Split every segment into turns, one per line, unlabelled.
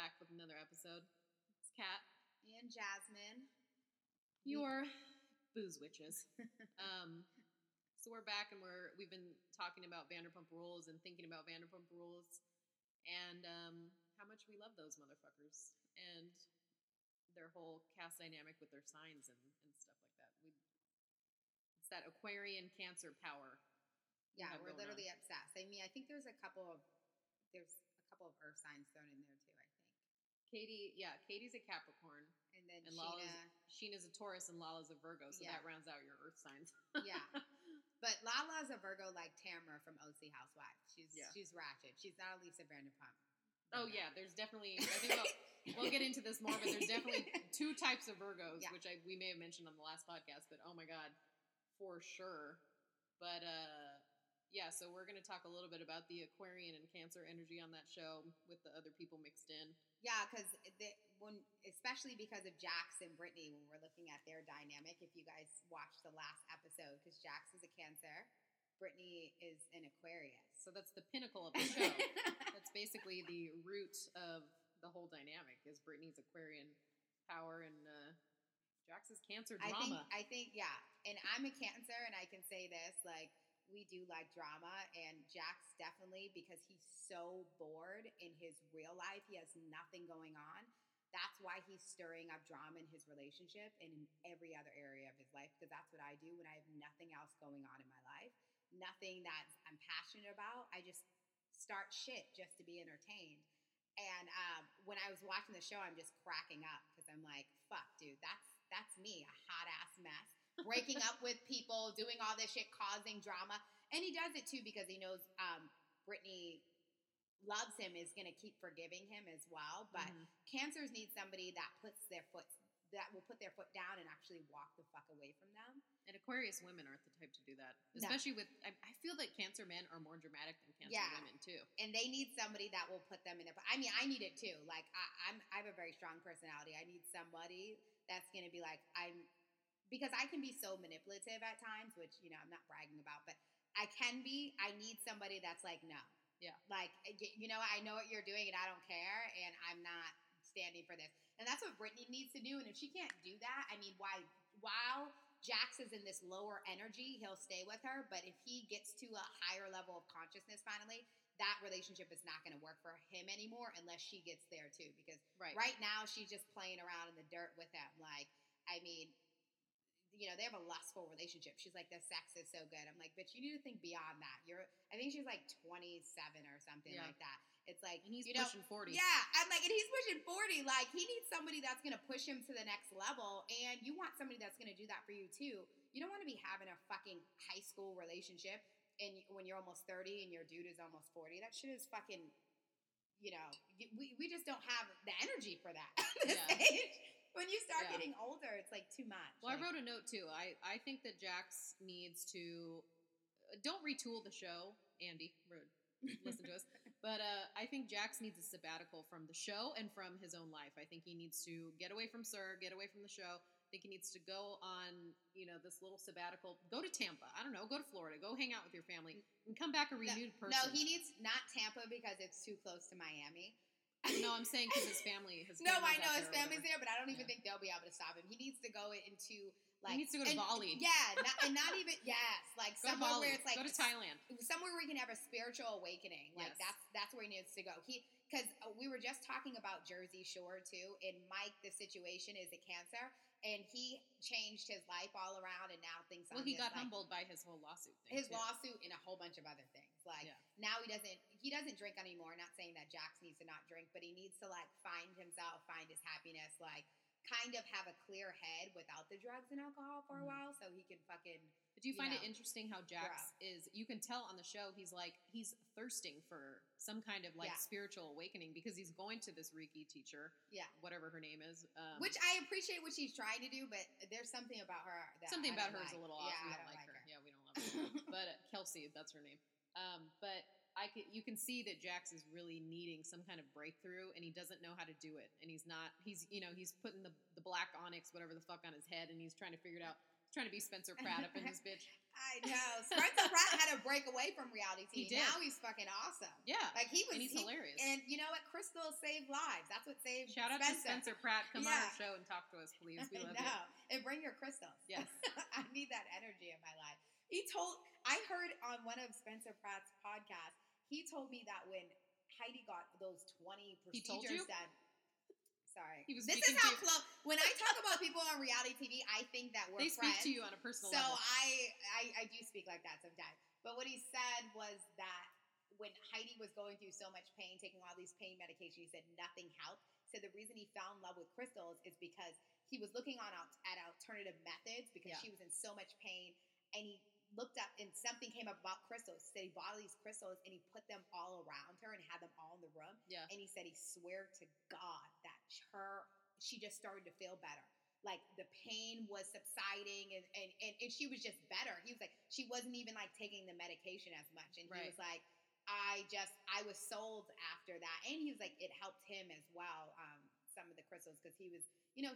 back with another episode. It's Kat.
And Jasmine.
Your booze witches. So we're back and we've been talking about Vanderpump Rules and thinking about Vanderpump Rules and how much we love those motherfuckers and their whole cast dynamic with their signs and stuff like that. It's that Aquarian Cancer power.
Yeah, we're literally obsessed. I mean, I think there's a couple of earth signs thrown in there too, I think.
Katie's a Capricorn.
And then
Sheena's a Taurus and Lala's a Virgo, so that rounds out your earth signs.
Yeah. But Lala's a Virgo like Tamara from OC Housewives. She's ratchet. She's not a Lisa Vanderpump.
Oh yeah, there's definitely, I think we'll get into this more, but there's definitely two types of Virgos, which we may have mentioned on the last podcast, but oh my God, for sure. But so we're going to talk a little bit about the Aquarian and Cancer energy on that show with the other people mixed in.
Yeah, because especially because of Jax and Brittany, when we're looking at their dynamic, if you guys watched the last episode, because Jax is a Cancer, Brittany is an Aquarius.
So that's the pinnacle of the show. That's basically the root of the whole dynamic is Brittany's Aquarian power and Jax's Cancer drama.
I think, yeah. And I'm a Cancer, and I can say this, like, we do like drama, and Jax definitely, because he's so bored in his real life. He has nothing going on. That's why he's stirring up drama in his relationship and in every other area of his life, because that's what I do when I have nothing else going on in my life, nothing that I'm passionate about. I just start shit just to be entertained. And when I was watching the show, I'm just cracking up because I'm like, fuck, dude, that's me, a hot-ass mess. Breaking up with people, doing all this shit, causing drama. And he does it too because he knows Brittany loves him, is going to keep forgiving him as well. But Cancers need somebody that will put their foot down and actually walk the fuck away from them.
And Aquarius women aren't the type to do that. Especially I feel like Cancer men are more dramatic than Cancer women too.
And they need somebody that will put them in their... I mean, I need it too. Like, I have a very strong personality. I need somebody that's going to be like, because I can be so manipulative at times, which, I'm not bragging about, but I can be. I need somebody that's like, no.
Yeah.
Like, I know what you're doing and I don't care and I'm not standing for this. And that's what Brittany needs to do. And if she can't do that, I mean, while Jax is in this lower energy, he'll stay with her. But if he gets to a higher level of consciousness finally, that relationship is not going to work for him anymore unless she gets there too. Because right now she's just playing around in the dirt with him. Like, I mean... they have a lustful relationship. She's like, the sex is so good. I'm like, bitch, you need to think beyond that. I think she's like 27 or something like that. It's like,
and he's pushing 40.
Yeah. I'm like, and he's pushing 40. Like, he needs somebody that's going to push him to the next level. And you want somebody that's going to do that for you too. You don't want to be having a fucking high school relationship and when you're almost 30 and your dude is almost 40. That shit is fucking, we just don't have the energy for that at this age. When you start getting older, it's like too much.
Well, I wrote a note too. I think that Jax needs to don't retool the show. Andy, listen to us. But I think Jax needs a sabbatical from the show and from his own life. I think he needs to get away from SUR, get away from the show. I think he needs to go on, this little sabbatical. Go to Tampa. I don't know. Go to Florida. Go hang out with your family and come back a renewed person.
No, he needs not Tampa because it's too close to Miami.
No, I'm saying because his family has.
No, I know his family's there, but I don't even think they'll be able to stop him. He needs to go into like.
He needs to go to Bali.
Yeah, not even like
go
somewhere where it's like
go to Thailand,
somewhere where he can have a spiritual awakening. Like that's where he needs to go. Because we were just talking about Jersey Shore too, and Mike, the situation is a Cancer, and he changed his life all around, and now thinks.
Well, he got humbled by his whole lawsuit thing.
Lawsuit and a whole bunch of other things. Like now he doesn't drink anymore. Not saying that Jax needs to not drink, but he needs to like find himself, find his happiness, like kind of have a clear head without the drugs and alcohol for a while, so he can fucking.
But do you find it interesting how Jax is? You can tell on the show he's thirsting for some kind of like spiritual awakening because he's going to this Reiki teacher, whatever her name is.
Which I appreciate what she's trying to do, but there's something about her that
something about her
like.
is a little off.
Yeah,
we don't like her. Yeah, we don't love her. But Kelsey, that's her name. But you can see that Jax is really needing some kind of breakthrough, and he doesn't know how to do it. And he's putting the black onyx, whatever the fuck, on his head, and he's trying to figure it out. Trying to be Spencer Pratt up in this bitch.
I know. Spencer Pratt had to break away from reality TV.
He did.
Now he's fucking awesome.
Yeah.
Like he's
hilarious.
And you know what? Crystal saved lives. That's what saved
Shout out to Spencer Pratt. Come on our show and talk to us, please. We love you.
And bring your crystals.
Yes.
I need that energy in my life. I heard on one of Spencer Pratt's podcasts, he told me that when Heidi got those 20 procedures done. Sorry. This is how close. When I talk about people on reality TV, I think that we're friends.
They speak to you on a personal level.
So I do speak like that sometimes. But what he said was that when Heidi was going through so much pain, taking all these pain medications, he said nothing helped. So the reason he fell in love with crystals is because he was looking at alternative methods because she was in so much pain, and he looked up and something came up about crystals. So he bought all these crystals and he put them all around her and had them all in the room.
Yeah.
And he said he swear to God that she just started to feel better. Like the pain was subsiding and she was just better. He was like, she wasn't even like taking the medication as much. And he was like, I was sold after that. And he was like, it helped him as well. Some of the crystals, because he was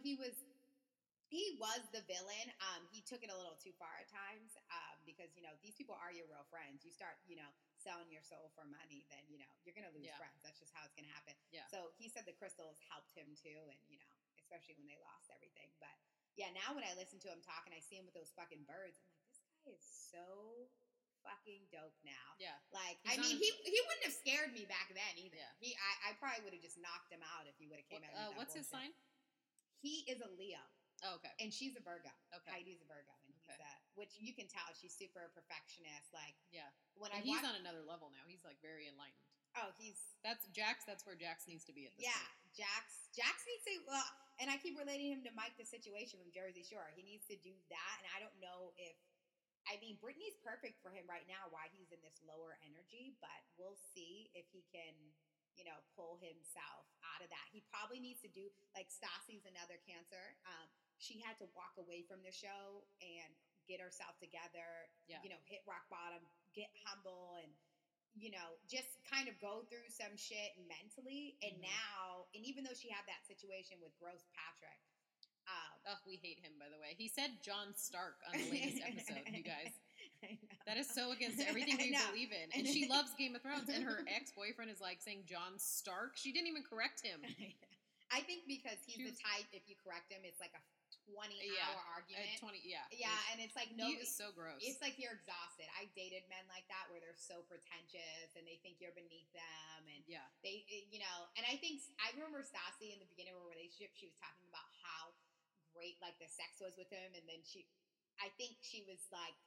the villain. He took it a little too far at times because, these people are your real friends. You start, selling your soul for money, then, you're going to lose friends. That's just how it's going to happen.
Yeah.
So he said the crystals helped him too. And, especially when they lost everything. But yeah, now when I listen to him talk and I see him with those fucking birds, I'm like, this guy is so fucking dope now.
Yeah.
Like, he wouldn't have scared me back then either.
Yeah.
I probably would have just knocked him out if he would have came out.
What's his sign?
He is a Leo.
Oh, okay.
And she's a Virgo.
Okay.
Heidi's a Virgo, and he's which you can tell she's super perfectionist. Like,
he's on another level now. He's like very enlightened.
Oh,
that's Jax. That's where Jax needs to be at this point.
Jax needs to. Well, and I keep relating him to Mike, the Situation from Jersey Shore. He needs to do that, and I don't know if. I mean, Brittany's perfect for him right now. Why he's in this lower energy, but we'll see if he can. Pull himself out of that. He probably needs to do, like, Stassi's another Cancer. She had to walk away from the show and get herself together, hit rock bottom, get humble, and, just kind of go through some shit mentally. And now, and even though she had that situation with Gross Patrick.
We hate him, by the way. He said Jon Stark on the latest episode, you guys. That is so against everything we believe in. And she loves Game of Thrones, and her ex-boyfriend is like saying Jon Stark. She didn't even correct him.
I think because he's the type, if you correct him, it's like a 20-hour argument. Yeah, and it's like, no.
He is so gross.
It's like you're exhausted. I dated men like that where they're so pretentious and they think you're beneath them. And they, and I think, I remember Stassi in the beginning of a relationship, she was talking about how great like the sex was with him. And then I think she was like,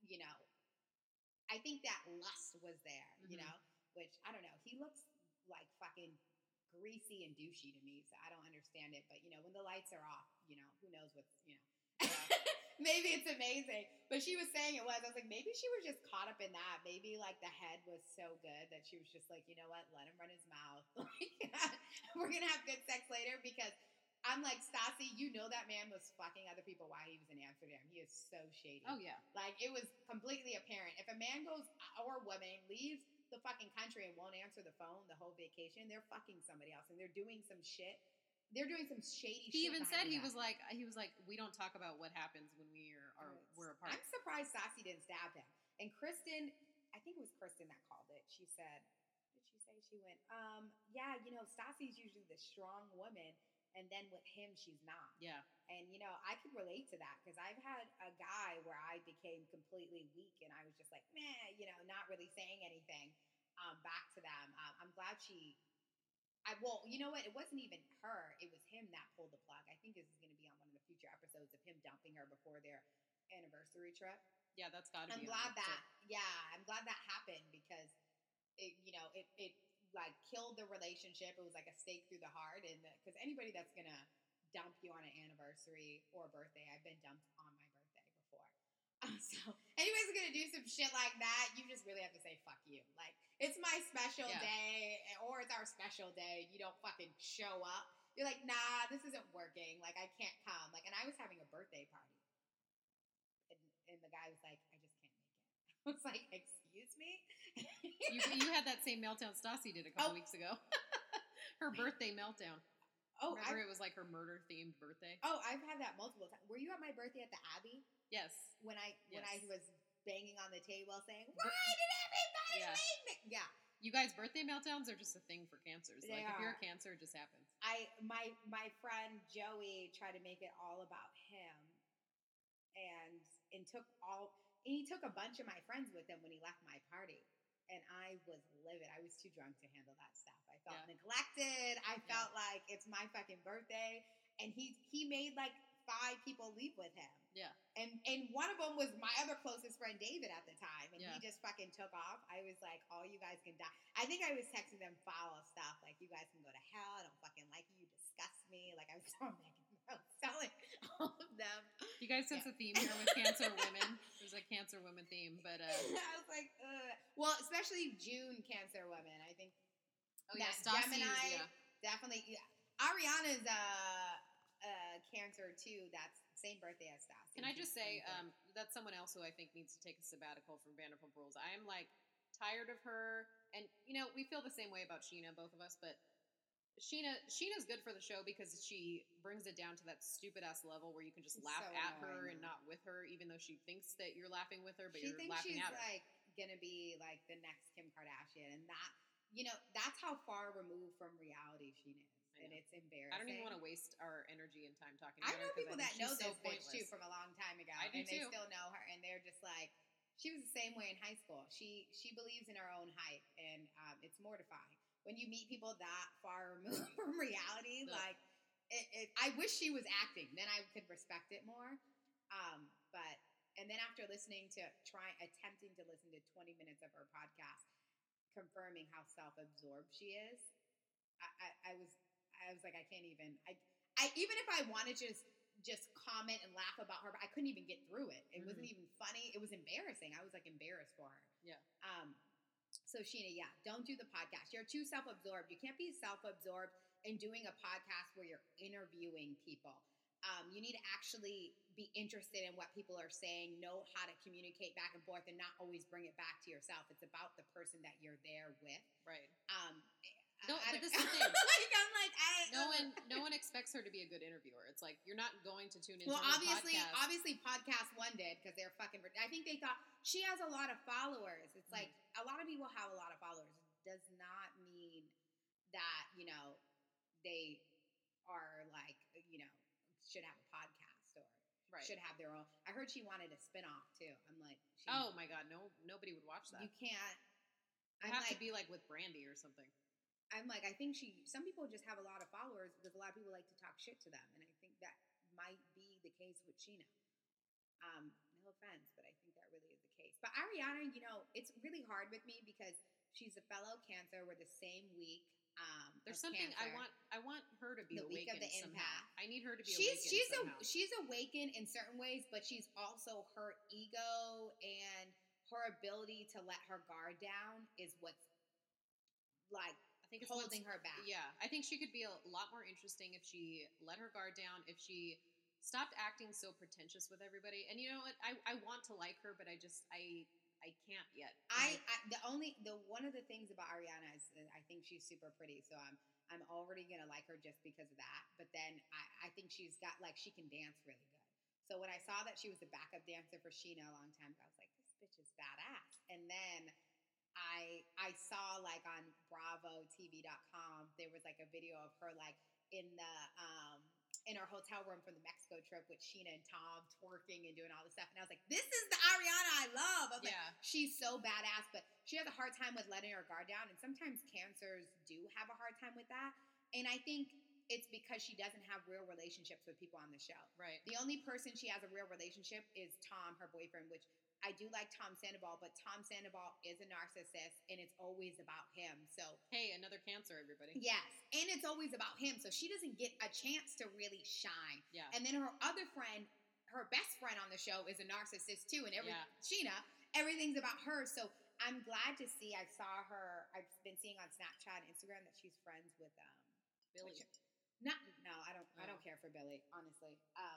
I think that lust was there, which I don't know. He looks like fucking greasy and douchey to me, so I don't understand it. But when the lights are off, who knows what's maybe it's amazing. But she was saying it was. I was like, maybe she was just caught up in that. Maybe like the head was so good that she was just like, you know what, let him run his mouth. We're gonna have good sex later because. I'm like, Stassi, that man was fucking other people while he was in Amsterdam. He is so shady.
Oh, yeah.
Like, it was completely apparent. If a man goes, or a woman, leaves the fucking country and won't answer the phone the whole vacation, they're fucking somebody else. And they're doing some shit. They're doing some shady shit.
He even said, he was like, we don't talk about what happens when we're apart.
I'm surprised Stassi didn't stab him. And Kristen, I think it was Kristen that called it. She said, what did she say? She went, Stassi's usually the strong woman. And then with him, she's not. Yeah. And, I could relate to that because I've had a guy where I became completely weak and I was just like, meh, not really saying anything back to them. I'm glad you know what? It wasn't even her. It was him that pulled the plug. I think this is going to be on one of the future episodes of him dumping her before their anniversary trip.
Yeah, that's got to be.
I'm glad that happened because it like killed the relationship. It was like a stake through the heart, and because anybody that's gonna dump you on an anniversary or a birthday, I've been dumped on my birthday before. So anybody's gonna do some shit like that, you just really have to say fuck you. Like it's my special day, or it's our special day. You don't fucking show up. You're like, nah, this isn't working. Like I can't come. Like, and I was having a birthday party, and the guy was like, I just can't make it. I was like, excuse me?
You had that same meltdown Stassi did a couple weeks ago. Her birthday meltdown.
Oh,
Remember, it was like her murder-themed birthday?
I've had that multiple times. Were you at my birthday at the Abbey?
Yes.
When I
Yes.
was banging on the table saying, "Why did everybody
Yeah.
leave me?" Yeah.
You guys, birthday meltdowns are just a thing for cancers.
They
Like, if you're
are.
a cancer, it just happens.
My friend Joey tried to make it all about him, and he took a bunch of my friends with him when he left my party. And I was livid. I was too drunk to handle that stuff. I felt neglected. I felt like it's my fucking birthday. And he made like 5 people leave with him.
Yeah.
And one of them was my other closest friend, David, at the time. And
Yeah.
he just fucking took off. I was like, all you guys can die. I think I was texting them foul stuff. Like, you guys can go to hell. I don't fucking like you. You disgust me. Like, I was telling all of them.
You guys sense a theme here with cancer women. There's a cancer women theme. But
I was like, well, especially June cancer women. I think
Gemini,
definitely. Yeah. Ariana's cancer too. That's same birthday as Stassi.
Can I just say that's someone else who I think needs to take a sabbatical from Vanderpump Rules. I am like tired of her, and we feel the same way about Sheena, both of us. But Sheena's good for the show because she brings it down to that stupid ass level where you can just laugh at her and not with her, even though she thinks that you're laughing with her, but you're laughing at her.
She thinks she's like gonna be like the next Kim Kardashian, and that's how far removed from reality Sheena is. And it's embarrassing.
I don't even want to waste our energy and time talking about her.
I know people that know this
bitch
too from a long time ago.
I do
and
too.
They still know her, and they're just like, she was the same way in high school. She believes in her own hype, and it's mortifying when you meet people that far removed from reality.
Ugh.
Like, I wish she was acting. Then I could respect it more. And then after attempting to listen to 20 minutes of her podcast, confirming how self-absorbed she is, I was like, I can't even. I even if I wanted to just comment and laugh about her, but I couldn't even get through it. It wasn't even funny. It was embarrassing. I was like embarrassed for her.
Yeah.
So Sheena, don't do the podcast. You're too self-absorbed. You can't be self-absorbed in doing a podcast where you're interviewing people. You need to actually be interested in what people are saying, know how to communicate back and forth, and not always bring it back to yourself. It's about the person that you're there with.
Right.
No,
but this is the thing.
I'm like,
no one expects her to be a good interviewer. It's like you're not going to tune into
her
podcast.
Obviously, Podcast One did because they're fucking. I think they thought she has a lot of followers. It's like a lot of people have a lot of followers. It does not mean that they are like should have a podcast or should have their own. I heard she wanted a spinoff too. I'm like,
oh my god, no, nobody would watch that.
You can't.
It have to be like with Brandy or something.
I'm like, I think some people just have a lot of followers because a lot of people like to talk shit to them. And I think that might be the case with Sheena. No offense, but I think that really is the case. But Ariana, it's really hard with me because she's a fellow Cancer. We're the same week.
There's something
Cancer.
I want her to be
the week of the
somehow.
empath.
I need her to be awakened somehow.
She's awakened in certain ways, but she's also her ego and her ability to let her guard down is what's like holding her back.
Yeah, I think she could be a lot more interesting if she let her guard down, if she stopped acting so pretentious with everybody. And you know what? I want to like her, but I can't yet.
One of the things about Ariana is I think she's super pretty, so I'm already gonna like her just because of that. But then I think she's got she can dance really good. So when I saw that she was a backup dancer for Sheena a long time ago, I was like, this bitch is badass. And then I saw on BravoTV.com there was a video of her in the in her hotel room from the Mexico trip with Sheena and Tom twerking and doing all this stuff, and I was like, this is the Ariana I love. I was like, she's so badass, but she has a hard time with letting her guard down, and sometimes cancers do have a hard time with that, and I think it's because she doesn't have real relationships with people on the show.
Right.
The only person she has a real relationship is Tom, her boyfriend, which I do like Tom Sandoval, but Tom Sandoval is a narcissist, and it's always about him. So
hey, another Cancer, everybody.
Yes, and it's always about him. So she doesn't get a chance to really shine.
Yeah.
And then her other friend, her best friend on the show, is a narcissist too, and Sheena, everything's about her. So I'm glad to see. I saw her. I've been seeing on Snapchat and Instagram that she's friends with
Billy.
I don't care for Billy, honestly.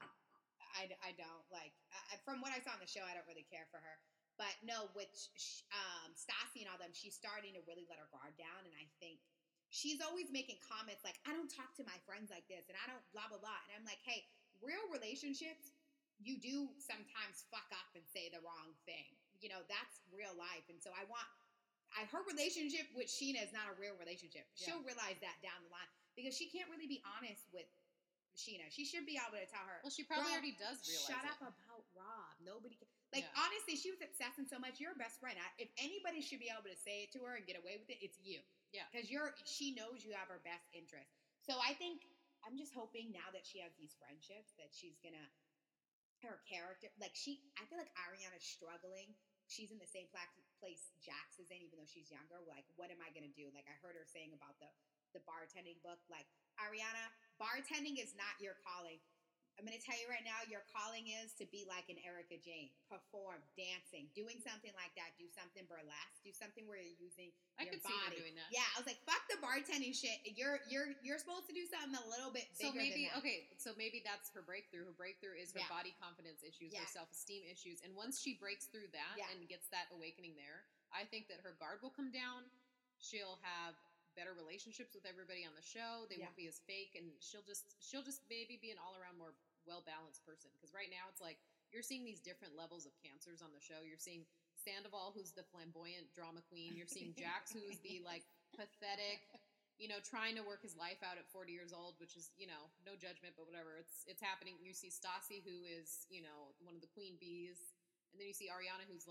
I don't from what I saw on the show, I don't really care for her. But no, with Stassi and all them, she's starting to really let her guard down, and I think she's always making comments like, I don't talk to my friends like this, and I don't blah, blah, blah. And I'm like, hey, real relationships, you do sometimes fuck up and say the wrong thing. You know, that's real life. And so her relationship with Sheena is not a real relationship. She'll realize that down the line because she can't really be honest with Sheena. She should be able to tell her.
Well, she probably already does realize
shut up
it.
about Rob. Nobody can. Like, honestly, she was obsessing so much. You're a best friend. If anybody should be able to say it to her and get away with it, it's you.
Yeah.
Because she knows you have her best interest. So I think, I'm just hoping now that she has these friendships that she's going to, her character, like I feel like Ariana's struggling. She's in the same place Jax is in, even though she's younger. Like, what am I going to do? Like, I heard her saying about the bartending book. Like, Ariana, bartending is not your calling. I'm going to tell you right now, your calling is to be like an Erica Jane, perform, dancing, doing something like that. Do something burlesque. Do something where you're using your body.
See her doing that.
Yeah, I was like, fuck the bartending shit. You're supposed to do something a little bit bigger than that.
Okay, so maybe that's her breakthrough. Her breakthrough is her body confidence issues, her self-esteem issues. And once she breaks through that and gets that awakening there, I think that her guard will come down. She'll have better relationships with everybody on the show. They won't be as fake, and she'll just maybe be an all-around more well-balanced person. Because right now it's like you're seeing these different levels of cancers on the show. You're seeing Sandoval, who's the flamboyant drama queen. You're seeing Jax, who's the like pathetic, trying to work his life out at 40 years old, which is, no judgment, but whatever. It's happening. You see Stassi, who is, one of the queen bees, and then you see Ariana, who is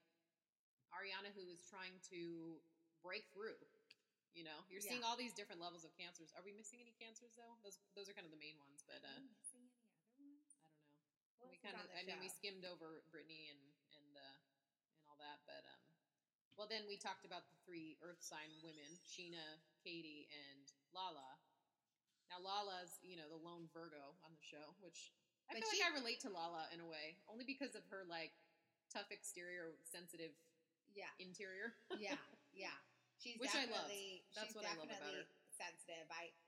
trying to break through. You're seeing all these different levels of cancers. Are we missing any cancers though? Those are kind of the main ones, but
are we missing any other ones?
I don't know. We skimmed over Brittany and all that, but well, then we talked about the 3 Earth sign women: Sheena, Katie, and Lala. Now Lala's, the lone Virgo on the show, which I feel like I relate to Lala in a way, only because of her like tough exterior, sensitive interior.
Yeah. She's
which
definitely,
I love. That's what I love about her.
Sensitive.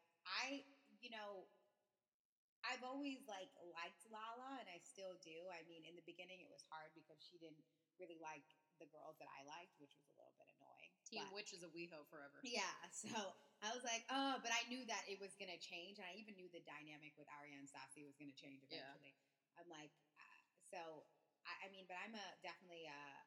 I've always liked Lala, and I still do. I mean, in the beginning, it was hard because she didn't really like the girls that I liked, which was a little bit annoying.
Team Witch is a WeHo forever.
Yeah, so I was like, oh, but I knew that it was going to change, and I even knew the dynamic with Ariana and Stassi was going to change eventually. Yeah. I'm like, but I'm definitely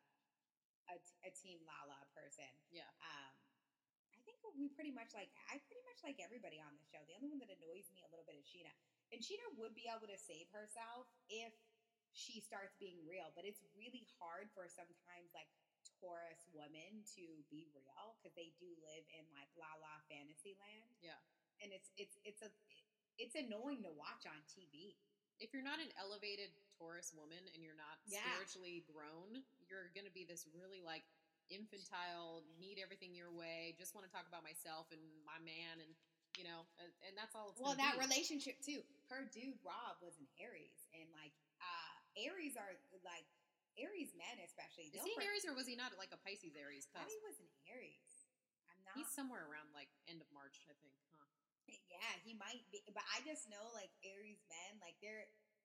a Team Lala person.
Yeah.
I think I pretty much like everybody on the show. The only one that annoys me a little bit is Sheena. And Sheena would be able to save herself if she starts being real, but it's really hard for sometimes like Taurus women to be real because they do live in like Lala fantasy land.
Yeah.
And it's annoying to watch on TV.
If you're not an elevated Taurus woman and you're not spiritually grown, you're going to be this really like infantile, need everything your way, just want to talk about myself and my man, and and that's all.
Well, that relationship too. Her dude Rob was an Aries, and like Aries are like Aries men especially.
Is he an Aries or was he not like a Pisces Aries?
I thought he was an Aries. I'm not.
He's somewhere around like end of March, I think. Huh?
Yeah, he might be, but I just know like Aries men, like they're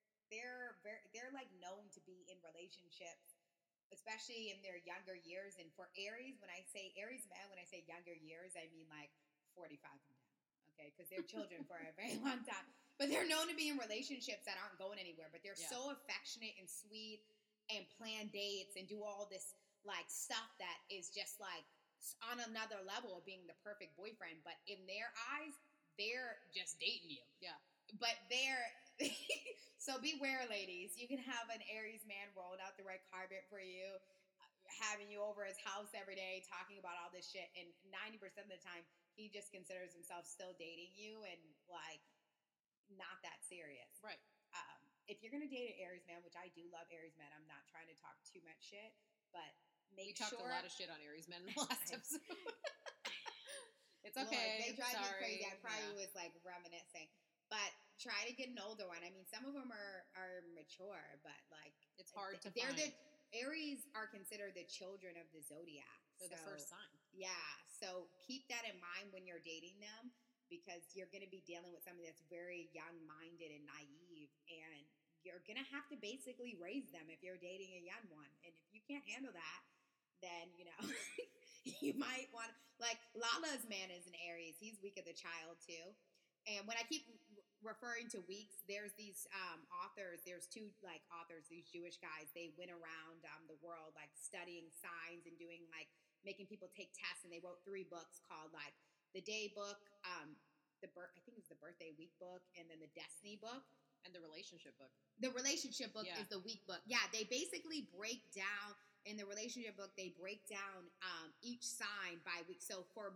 like known to be in relationships, especially in their younger years. And for Aries, when I say Aries men, when I say younger years, I mean like 45 and down. Okay, because they're children for a very long time, but they're known to be in relationships that aren't going anywhere. But they're so affectionate and sweet, and plan dates and do all this like stuff that is just like on another level of being the perfect boyfriend. But in their eyes, they're just dating you.
Yeah.
But they're so beware, ladies. You can have an Aries man rolling out the red carpet for you, having you over his house every day, talking about all this shit, and 90% of the time, he just considers himself still dating you and like not that serious.
Right.
If you're gonna date an Aries man, which I do love Aries men, I'm not trying to talk too much shit, but we
talked a lot of shit on Aries men in the last episode. It's okay.
Lord, they drive me crazy. I probably was like reminiscing, but try to get an older one. I mean, some of them are mature, but like
it's hard to
find.
The
Aries are considered the children of the zodiac.
They're the first sign.
Yeah, so keep that in mind when you're dating them, because you're going to be dealing with somebody that's very young-minded and naive, and you're going to have to basically raise them if you're dating a young one. And if you can't handle that, then, you might want, like, Lala's man is an Aries. He's week of the child, too. And when I keep referring to weeks, there's these authors. There's two authors, these Jewish guys. They went around the world like studying signs and doing like making people take tests. And they wrote 3 books called like the Day Book, I think it was the Birthday Week book, and then the Destiny book,
and the Relationship book.
The Relationship book
Yeah.
is the week book. Yeah, they basically break down in the Relationship book. They break down each sign by week. So for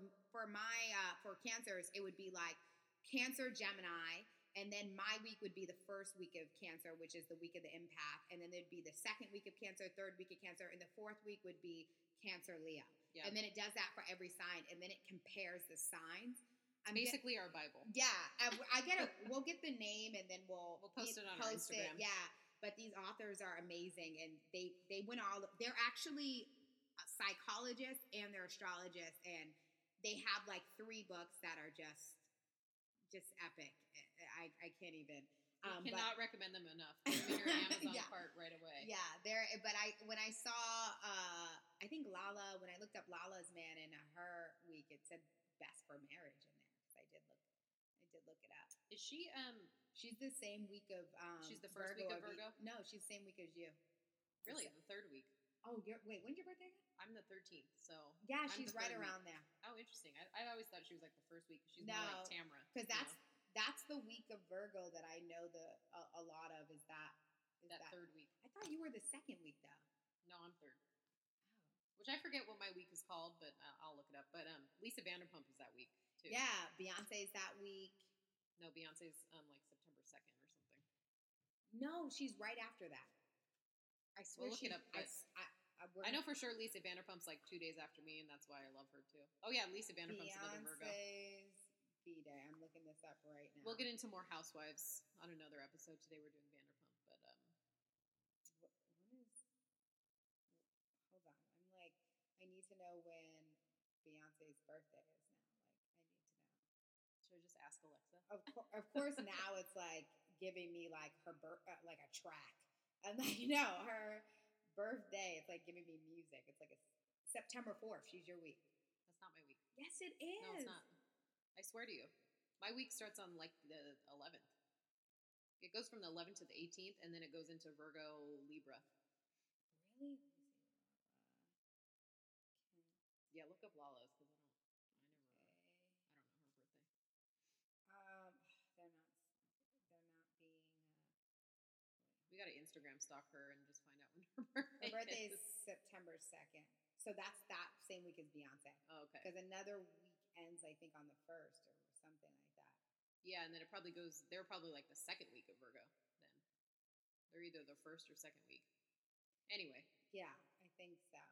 Cancers, it would be like Cancer, Gemini, and then my week would be the first week of Cancer, which is the week of the empath, and then there'd be the second week of Cancer, third week of Cancer, and the fourth week would be Cancer, Leo.
Yeah.
And then it does that for every sign, and then it compares the signs.
Basically our Bible.
Yeah, we'll get the name, and then we'll
post it on our Instagram.
Yeah, but these authors are amazing, and they went they're actually psychologists and they're astrologists, and they have like 3 books that are just epic. I can't even.
You cannot recommend them enough. Put them in your Amazon cart right away.
Yeah, when I saw, I think Lala, when I looked up Lala's man in her week, it said best for marriage in there. Because I did look it up.
Is she?
She's the same week of.
She's the first week of Virgo.
No, she's the same week as you.
Really, the 3rd week.
Oh, wait, when's your birthday again?
I'm the 13th, so
yeah,
I'm
she's
the
right
3rd
around
week.
there.
Oh, interesting. I always thought she was like the first week. She's more like Tamara.
Because that's the week of Virgo that I know a lot of is that
3rd week.
I thought you were the 2nd week though.
No, I'm 3rd. Which I forget what my week is called, but I'll look it up. But Lisa Vanderpump is that week too.
Yeah, Beyonce's that week.
No, Beyonce's like September 2nd or something.
No, she's right after that. I swear.
We'll look it up. I know for sure Lisa Vanderpump's like 2 days after me, and that's why I love her too. Oh yeah, Lisa Vanderpump's another Virgo.
Beyonce's B-Day. I'm looking this up right now.
We'll get into more Housewives on another episode. Today we're doing Vanderpump, but
when is? Hold on. I'm like, I need to know when Beyonce's birthday is now. Like, I need to know.
Should I just ask Alexa?
Of course, now it's like giving me like her like a track. I'm like, her birthday. It's like giving me music. It's like a September 4th. She's your week.
That's not my week.
Yes, it is.
No, it's not. I swear to you. My week starts on like the 11th. It goes from the 11th to the 18th, and then it goes into Virgo, Libra.
Really?
Yeah, look up Lala's because I don't know her birthday.
They're not being.
We got to Instagram stalk her and just find out when her birthday.
Her birthday is September 2nd, so that's that same week as Beyonce.
Oh, okay.
Because another week ends, I think, on the 1st or something like that.
Yeah, and then it probably goes. They're probably like the 2nd week of Virgo. Then they're either the 1st or 2nd week. Anyway.
Yeah, I think so.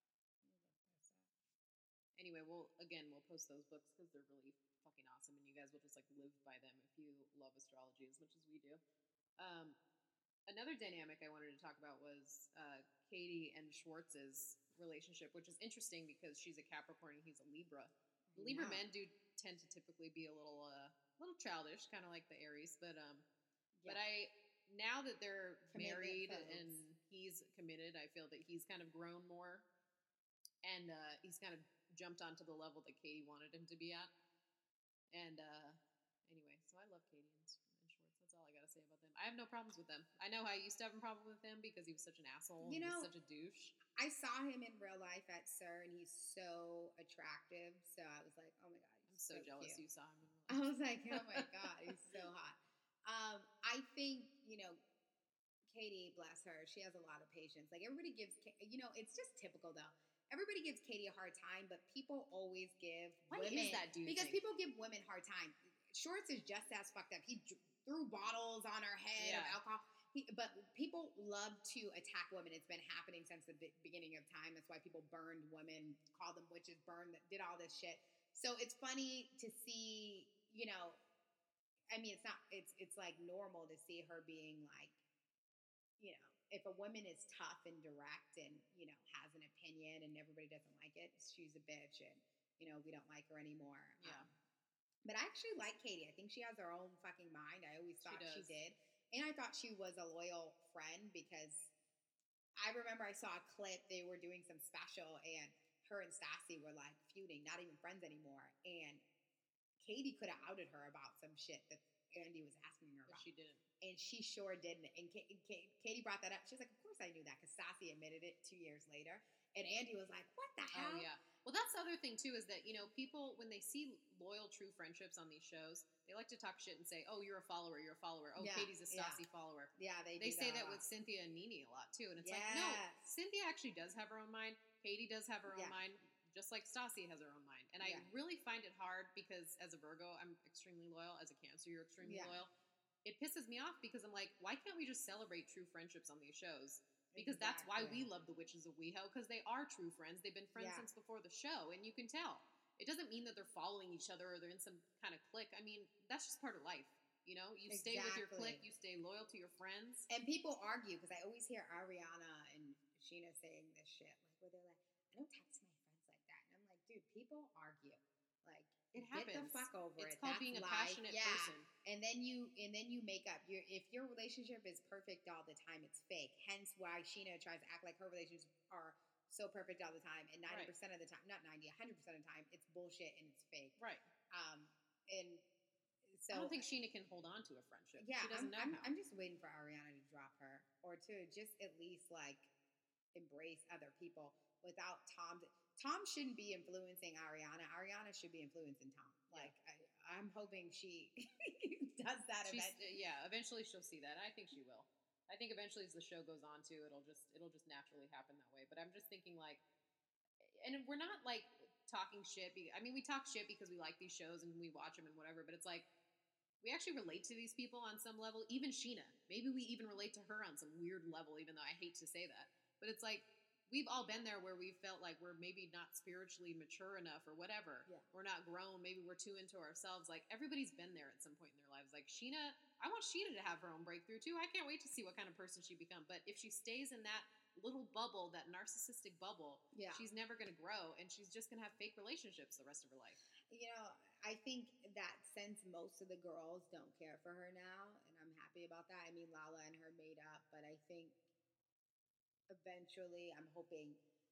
Anyway, we'll post those books because they're really fucking awesome, and you guys will just like live by them if you love astrology as much as we do. Another dynamic I wanted to talk about was Katie and Schwartz's relationship, which is interesting because she's a Capricorn and he's a Libra. The Libra men do tend to typically be a little childish, kind of like the Aries, but now that they're married and he's committed, I feel that he's kind of grown more, and he's kind of jumped onto the level that Katie wanted him to be at. And anyway, so I love Katie and Schwartz. That's all I gotta say about them. I have no problems with them. I know I used to have a problem with him because he was such an asshole. He's such a douche.
I saw him in real life at SUR, and he's so attractive. So I was like, oh my god,
I'm so jealous
cute.
you saw him in real life.
I was like, oh my god, he's so hot. I think Katie, bless her, she has a lot of patience. Like everybody gives, it's just typical though. Everybody gives Katie a hard time, but people always give women.
Why is that, do you
Because
think?
people give women hard time. Schwartz is just as fucked up. He threw bottles on her head of alcohol. But people love to attack women. It's been happening since the beginning of time. That's why people burned women, called them witches, did all this shit. So it's funny to see, it's like normal to see her being like, if a woman is tough and direct and, has an opinion and everybody doesn't like it, she's a bitch and, we don't like her anymore.
Yeah.
But I actually like Katie. I think she has her own fucking mind. I always thought she did. And I thought she was a loyal friend because I remember I saw a clip. They were doing some special, and her and Stassi were like feuding, not even friends anymore. And Katie could have outed her about some shit that Andy was asking her
But
about.
she didn't.
And she sure didn't. And Katie brought that up. She was like, of course I knew that, because Stassi admitted it 2 years later. And Andy was like, what the hell?
Oh, yeah. Well, that's the other thing, too, is that, people, when they see loyal, true friendships on these shows, they like to talk shit and say, oh, you're a follower, you're a follower. Oh,
Yeah,
Katie's a Stassi follower.
Yeah, they
say
that
that with Cynthia and Nene a lot, too. And it's like,
Yes.
no, Cynthia actually does have her own mind. Katie does have her own
Yeah.
mind, just like Stassi has her own mind. And I
Yeah.
really find it hard because as a Virgo, I'm extremely loyal. As a Cancer, you're extremely
Yeah.
loyal. It pisses me off because I'm like, why can't we just celebrate true friendships on these shows? Because that's why we love the Witches of WeHo, because they are true friends. They've been friends
Yeah.
since before the show, and you can tell. It doesn't mean that they're following each other or they're in some kind of clique. I mean, that's just part of life. You stay with your clique, you stay loyal to your friends.
And people argue, because I always hear Ariana and Sheena saying this shit, like, where they're like, I don't text my friends like that. And I'm like, dude, people argue. Like,
it happens.
Get the fuck over
it's
it.
Called
That's
being a
life.
passionate person.
And then you make up. If your relationship is perfect all the time, it's fake. Hence why Sheena tries to act like her relationships are so perfect all the time, and 90% of the time, not 90, 100% of the time, it's bullshit and it's fake.
Right.
And so
I don't think Sheena can hold on to a friendship.
Yeah,
she doesn't know how.
I'm just waiting for Ariana to drop her, or to just at least like embrace other people without Tom. Tom shouldn't be influencing Ariana. Ariana should be influencing Tom. Like, I'm hoping she does that eventually.
Eventually she'll see that. I think she will. I think eventually as the show goes on too, it'll just naturally happen that way. But I'm just thinking like, and we're not like talking shit. We talk shit because we like these shows and we watch them and whatever. But it's like we actually relate to these people on some level. Even Sheena, maybe we even relate to her on some weird level. Even though I hate to say that, but it's like we've all been there where we felt like we're maybe not spiritually mature enough or whatever.
Yeah.
We're not grown. Maybe we're too into ourselves. Like everybody's been there at some point in their lives. Like Sheena, I want Sheena to have her own breakthrough too. I can't wait to see what kind of person she becomes. But if she stays in that little bubble, that narcissistic bubble, she's never going to grow, and she's just going to have fake relationships the rest of her life.
I think that since most of the girls don't care for her now, and I'm happy about that. I mean, Lala and her made up, but I think eventually I'm hoping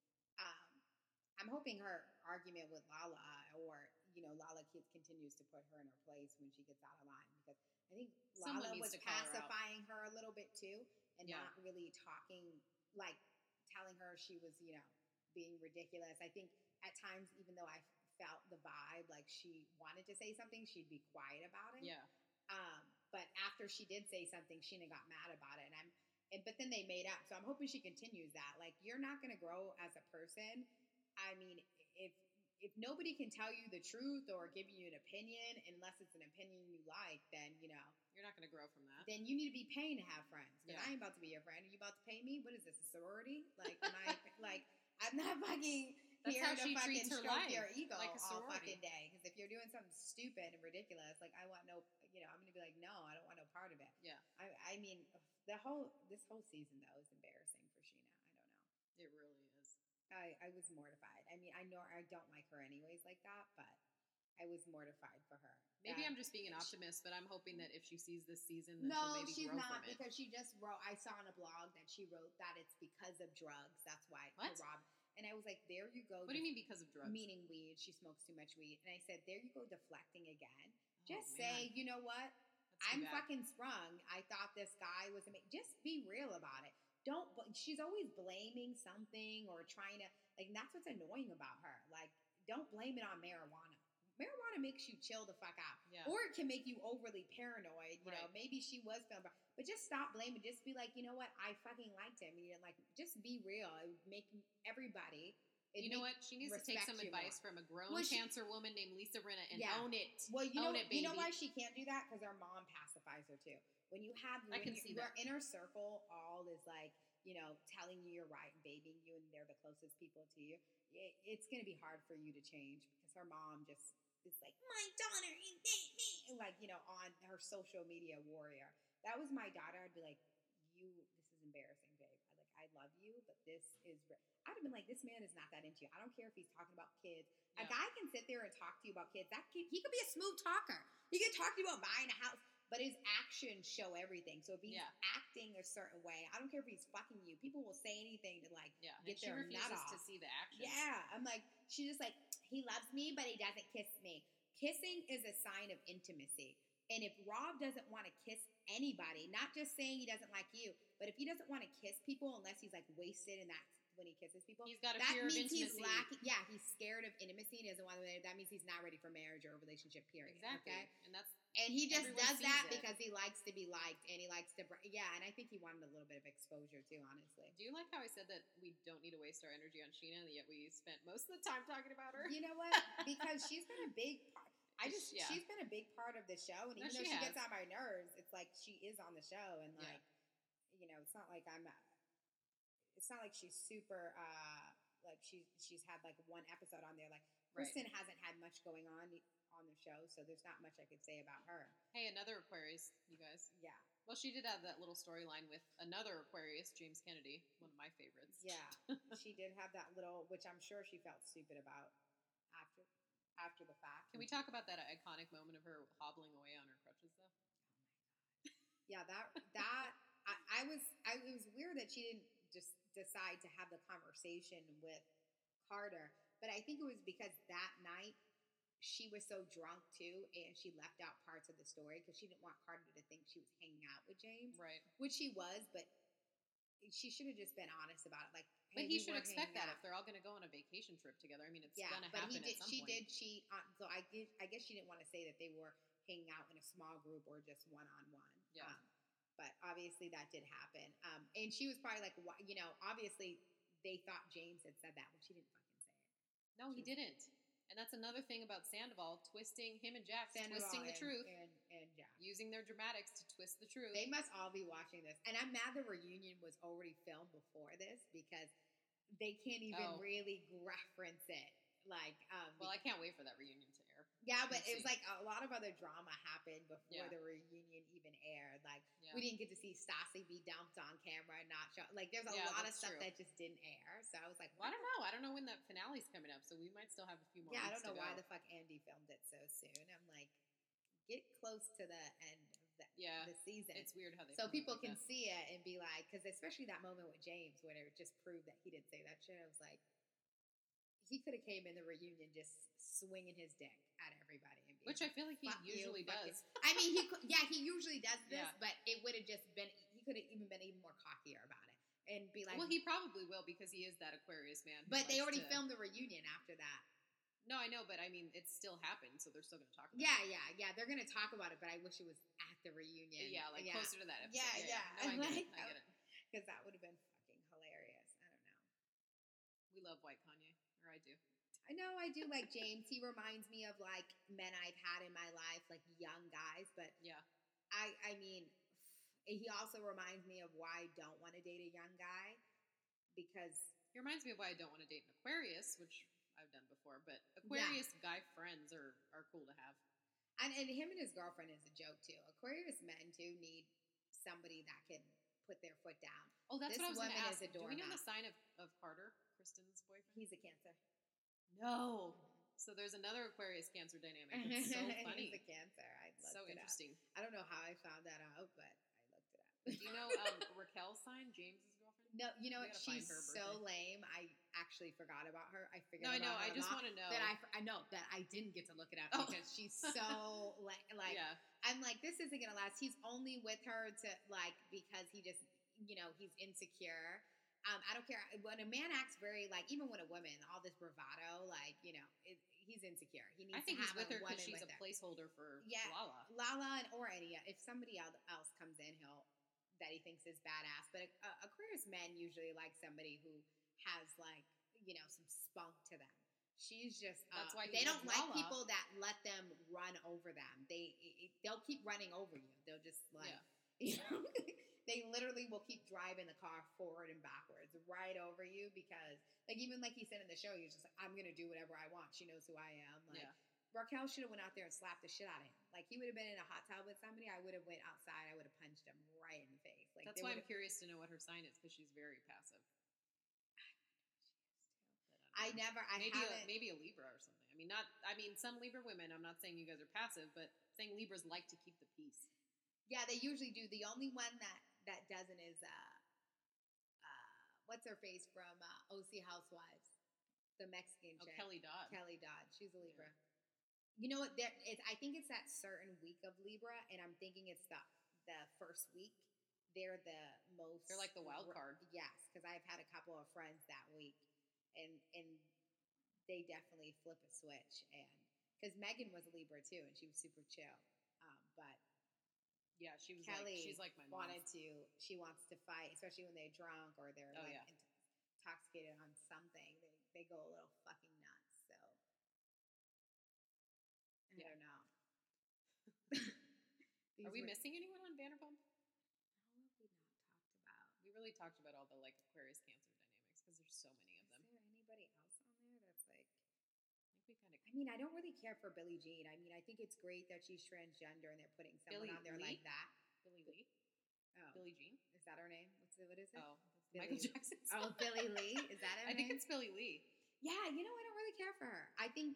her argument with Lala, or Lala continues to put her in her place when she gets out of line, because I think Lala was pacifying her a little bit too, and not really talking, like telling her she was being ridiculous. I think at times, even though I felt the vibe like she wanted to say something, she'd be quiet about it. But after she did say something, Sheena got mad about it, but then they made up. So I'm hoping she continues that. Like, you're not going to grow as a person. I mean, if nobody can tell you the truth or give you an opinion, unless it's an opinion you like, then,
you're not going to grow from that.
Then you need to be paying to have friends. Because I ain't about to be your friend. Are you about to pay me? What is this, a sorority? Like, I'm not fucking
That's
here
how
to
she
fucking
treats her
stroke
life,
your ego
like a
all
sorority.
fucking day. Because if you're doing something stupid and ridiculous, like, I want no, I'm going to be like, no, I don't want no part of it.
Yeah.
I mean, this whole season, though, is embarrassing for Sheena. I don't know.
It really is.
I was mortified. I mean, I know I don't like her anyways like that, but I was mortified for her.
Maybe I'm just being an optimist, but I'm hoping that if she sees this season, that
no,
she'll maybe
she's
grow
not,
from it.
because she just wrote. I saw on a blog that she wrote that it's because of drugs. That's why.
What?
And I was like, there you go.
What do you mean because of drugs?
Meaning weed. She smokes too much weed. And I said, there you go, deflecting again. Just
man.
say, you know what? I'm fucking sprung. I thought this guy was amazing. Just be real about it. Don't. She's always blaming something or trying to, like, and that's what's annoying about her. Like, don't blame it on marijuana. Marijuana makes you chill the fuck out.
Yeah.
Or it can make you overly paranoid. You know,
Right.
maybe she was feeling bad. But just stop blaming. Just be like, you know what? I fucking liked him. You know, like, just be real. It would make everybody.
You know what? She needs to take some advice from a grown Cancer woman named Lisa Rinna and own it.
Well,
own it, baby.
You know why she can't do that? Because her mom pacifies her too. When you have your inner circle, all is like, telling you you're right and babying you, and they're the closest people to you. It's going to be hard for you to change, because her mom just is like, my daughter, you date me, like, on her social media warrior. That was my daughter. I'd be like, this is embarrassing, babe. I love you, but this is. I'd have been like, this man is not that into you. I don't care if he's talking about kids. Yeah. A guy can sit there and talk to you about kids. He could be a smooth talker. He can talk to you about buying a house. but his actions show everything. So if he's
Yeah.
acting a certain way, I don't care if he's fucking you. People will say anything to like
Yeah, and
get
she
their nut
refuses
off.
to see the actions.
Yeah, I'm like, she's just like, he loves me, but he doesn't kiss me. Kissing is a sign of intimacy. And if Rob doesn't want to kiss anybody, not just saying he doesn't like you, but if he doesn't want to kiss people unless he's like wasted and that's when he kisses people,
He's got a
that
fear of
means he's
intimacy.
lacking. Yeah, he's scared of intimacy and doesn't want to. That means he's not ready for marriage or a relationship. Period.
Exactly,
Okay?
and that's
And he just
everyone
does
sees
that
it.
because he likes to be liked and he likes to. Yeah, and I think he wanted a little bit of exposure too. Honestly.
Do you like how I said that we don't need to waste our energy on Sheena, and yet we spent most of the time talking about her?
You know what? Because she's been a big part.
Yeah.
She's been a big part of the show, and
No,
even though
she
she gets
has.
on my nerves, it's like she is on the show, and
Yeah.
like, you know, it's not like I'm. It's not like she's super. Like she's had like one episode on there. Like
Right.
Kristen hasn't had much going on the show, so there's not much I could say about her.
Hey, another Aquarius, you guys.
Yeah,
Well, she did have that little storyline with another Aquarius, James Kennedy, one of my favorites.
yeah, she did have that little, which I'm sure she felt stupid about after the fact.
Can we talk about that iconic moment of her hobbling away on her crutches, though?
Yeah, that it was weird that she didn't just decide to have the conversation with Carter, but I think it was because that night she was so drunk too, and she left out parts of the story because she didn't want Carter to think she was hanging out with James,
Right.
which she was, but she should have just been honest about it. Like,
But
hey,
he
we
should
were
expect
hanging
that
out.
if they're all going to go on a vacation trip together. I mean, it's
Yeah,
going to
but
happen at some
she
point.
did cheat on. So I guess she didn't want to say that they were hanging out in a small group or just one on one.
Yeah.
But obviously that did happen. And she was probably like, you know, obviously they thought James had said that, but she didn't fucking say it.
No, he didn't. And that's another thing about Sandoval, twisting him and Jax, twisting the truth,
and Jack.
using their dramatics to twist the truth.
They must all be watching this, and I'm mad the reunion was already filmed before this because they can't even really reference it. Like,
well, I can't wait for that reunion to air.
Yeah, but
Let's
it was
see.
like a lot of other drama happened before
Yeah.
the reunion even aired. Like,
Yeah.
we didn't get to see Stassi be dumped on camera and not show. Like, there's a
Yeah,
lot of
that's
stuff
true.
that just didn't air. So I was like,
Well, I don't know. I don't know when that finale's coming up, so we might still have a few more.
Yeah, I
weeks
don't know
to
why
go.
the fuck Andy filmed it so soon. I'm like, get close to the end of the season.
It's weird how they
so
film it
people
like
can
that.
see it and be like, because especially that moment with James, when it just proved that he didn't say that shit. I was like, he could have came in the reunion just swinging his dick at everybody, and
Which I feel like he
"Fuck you,
usually
fuck
does.
you." I mean, he usually does this,
Yeah.
but it would have just been. He could have even been even more cockier about it and be like,
Well, he probably will because he is that Aquarius man. who
But they
likes
already
to-
filmed the reunion after that.
No, I know, but I mean, it's still happened, so they're still going to talk about
Yeah,
it.
yeah. They're gonna talk about it, but I wish it was at the reunion.
Yeah, like closer to that episode.
Yeah.
No, I get it. I get it.
Because that would have been fucking hilarious. I don't know.
We love White Kanye, or I do.
I know I do like James. He reminds me of like men I've had in my life, like young guys. But
Yeah.
I mean, he also reminds me of why I don't want to date a young guy because
He reminds me of why I don't want to date an Aquarius, which I've done before, but Aquarius guy friends are cool to have.
and him and his girlfriend is a joke too. Aquarius men too need somebody that can put their foot down.
Oh, that's
This
what I was going to
woman
ask.
is a
Do we know the
doormat.
sign of Carter, Kristen's boyfriend?
He's a Cancer.
No. So there's another Aquarius Cancer dynamic. It's so funny.
He's a Cancer. I looked
So
it
interesting.
up. I don't know how I found that out, but I looked it up.
Do you know Raquel's sign, James's girlfriend?
No, you know
We
what?
gotta find
She's
her
so
birthday.
lame. I actually forgot about her. I figured.
No, I know.
about her
I just
a lot,
want to know.
that I know that I didn't get to look it up
Oh.
because she's so like
yeah.
I'm like, this isn't gonna last. He's only with her to like because he just he's insecure. I don't care when a man acts very like even when a woman all this bravado like he's insecure. He needs
I think
to
he's
have
with her
a woman
because she's
with
a
her.
placeholder for
Yeah.
Lala.
Lala or any if somebody else comes in that he thinks is badass. But Aquarius men usually like somebody who has like some spunk to them. She's just
That's why he
they don't
loves
like
Lala.
people that let them run over them. They'll keep running over you. They'll just like they literally will keep driving the car forward and backwards right over you because like even like he said in the show, he's just like I'm gonna do whatever I want. She knows who I am. Like Raquel should have went out there and slapped the shit out of him. Like he would have been in a hot tub with somebody. I would have went outside. I would have punched him right in the face. Like
That's why I'm curious to know what her sign is because she's very passive. Maybe a Libra or something. I mean, some Libra women. I'm not saying you guys are passive, but saying Libras like to keep the peace.
Yeah, they usually do. The only one that doesn't is what's her face from OC Housewives, the Mexican chick.
Kelly Dodd.
Kelly Dodd. She's a Libra.
Yeah.
You know what? I think it's that certain week of Libra, and I'm thinking it's the first week. They're the most.
They're like the wild card.
Yes, because I've had a couple of friends that week, and they definitely flip a switch. And because Megan was a Libra too, and she was super chill, but.
Yeah, she was
Kelly
she's like my mom.
She wants to fight, especially when they're drunk or they're intoxicated on something. They go a little fucking nuts. So I don't know.
Are we missing anyone on Vanderpump?
How have we not talked about?
We really talked about all the like Aquarius Cancer dynamics because there's so many of them.
Is there anybody else on there that's like?
I think we kind of.
I mean, I don't really care for Billie Jean. I mean, I think it's great that she's transgender and they're putting someone on there like that.
Billie Lee.
Oh,
Billie Jean.
Is that her name? What is it?
Oh, Michael Jackson.
Oh, Billie Lee. Is that her name?
I think it's Billie Lee.
Yeah, I don't really care for her. I think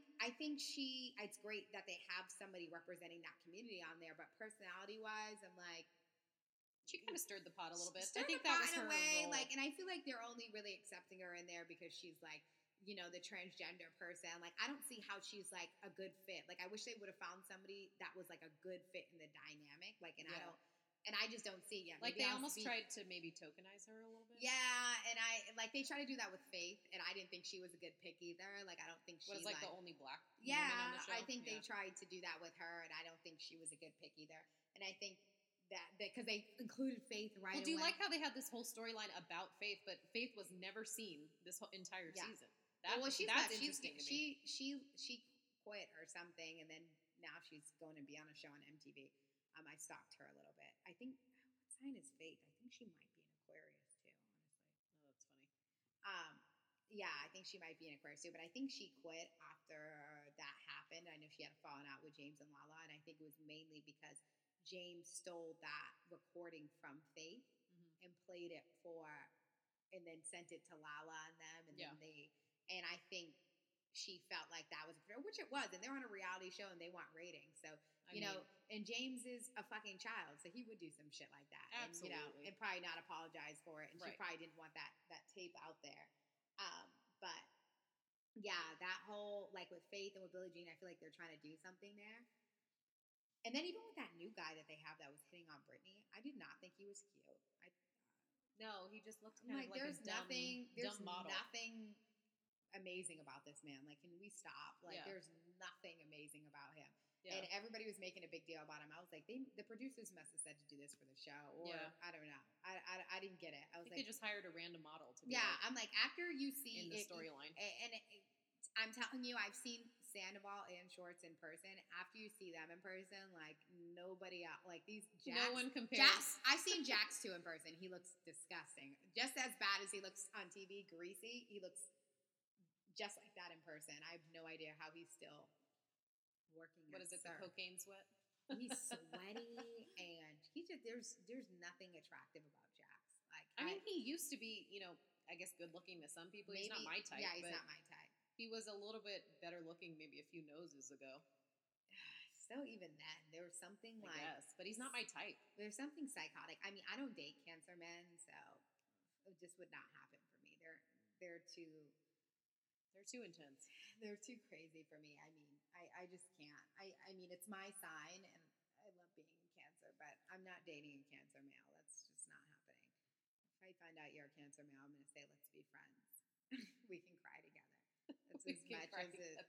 it's great that they have somebody representing that community on there, but personality-wise, I'm like,
she kind of stirred the pot a little bit.
I think that was her
role.
Like, and I feel like they're only really accepting her in there because she's like, the transgender person. Like, I don't see how she's like a good fit. Like, I wish they would have found somebody that was like a good fit in the dynamic. Like, I just don't see it.
Like, they almost tried to maybe tokenize her a little bit.
Yeah, and they tried to do that with Faith, and I didn't think she was a good pick either. Like, I don't think she
was like the only black
woman
on the show.
I think they tried to do that with her, and I don't think she was a good pick either. And I think that because they included Faith right away.
Well, do you like how they had this whole storyline about Faith, but Faith was never seen this whole entire season? That's interesting to me.
She quit or something, and then now she's going to be on a show on MTV. I stalked her a little bit. I think, what sign is Faith? I think she might be an Aquarius too, honestly.
Oh, that's funny.
Yeah, I think she might be an Aquarius too, but I think she quit after that happened. I know she had a falling out with James and Lala, and I think it was mainly because James stole that recording from Faith and played it and then sent it to Lala and them, and then and I think she felt like that was which it was, and they're on a reality show and they want ratings, so and James is a fucking child, so he would do some shit like that.
Absolutely.
And probably not apologize for it. And she probably didn't want that tape out there. But yeah, that whole, like with Faith and with Billie Jean, I feel like they're trying to do something there. And then even with that new guy that they have that was hitting on Britney, I did not think he was cute.
No, he just looked kind of like
there's
a dumb model.
Nothing amazing about this man. Like, can we stop? Like, there's nothing amazing about him. Yeah. And everybody was making a big deal about him. I was like, the producers must have said to do this for the show, or I don't know. I didn't get it. I think
they just hired a random model to be
I'm like, after you see
in the storyline,
I'm telling you, I've seen Sandoval and Schwartz in person. After you see them in person, like nobody else, like these Jax,
no one compares.
I've seen Jax too in person. He looks disgusting, just as bad as he looks on TV, greasy. He looks just like that in person. I have no idea how he's still working.
What is it? The cocaine sweat?
He's sweaty, and there's nothing attractive about Jax. Like,
I mean, he used to be, I guess good looking to some people. He's not my type.
Yeah, he's not my type.
He was a little bit better looking maybe a few noses ago.
So even then, there was something
I guess, but he's not my type.
There's something psychotic. I mean, I don't date Cancer men, so it just would not happen for me. They're too
intense.
They're too crazy for me. I mean, I just can't. I mean, it's my sign, and I love being in Cancer, but I'm not dating a Cancer male. That's just not happening. If I find out you're a Cancer male, I'm going to say, let's be friends. We can cry together. That's as much as it.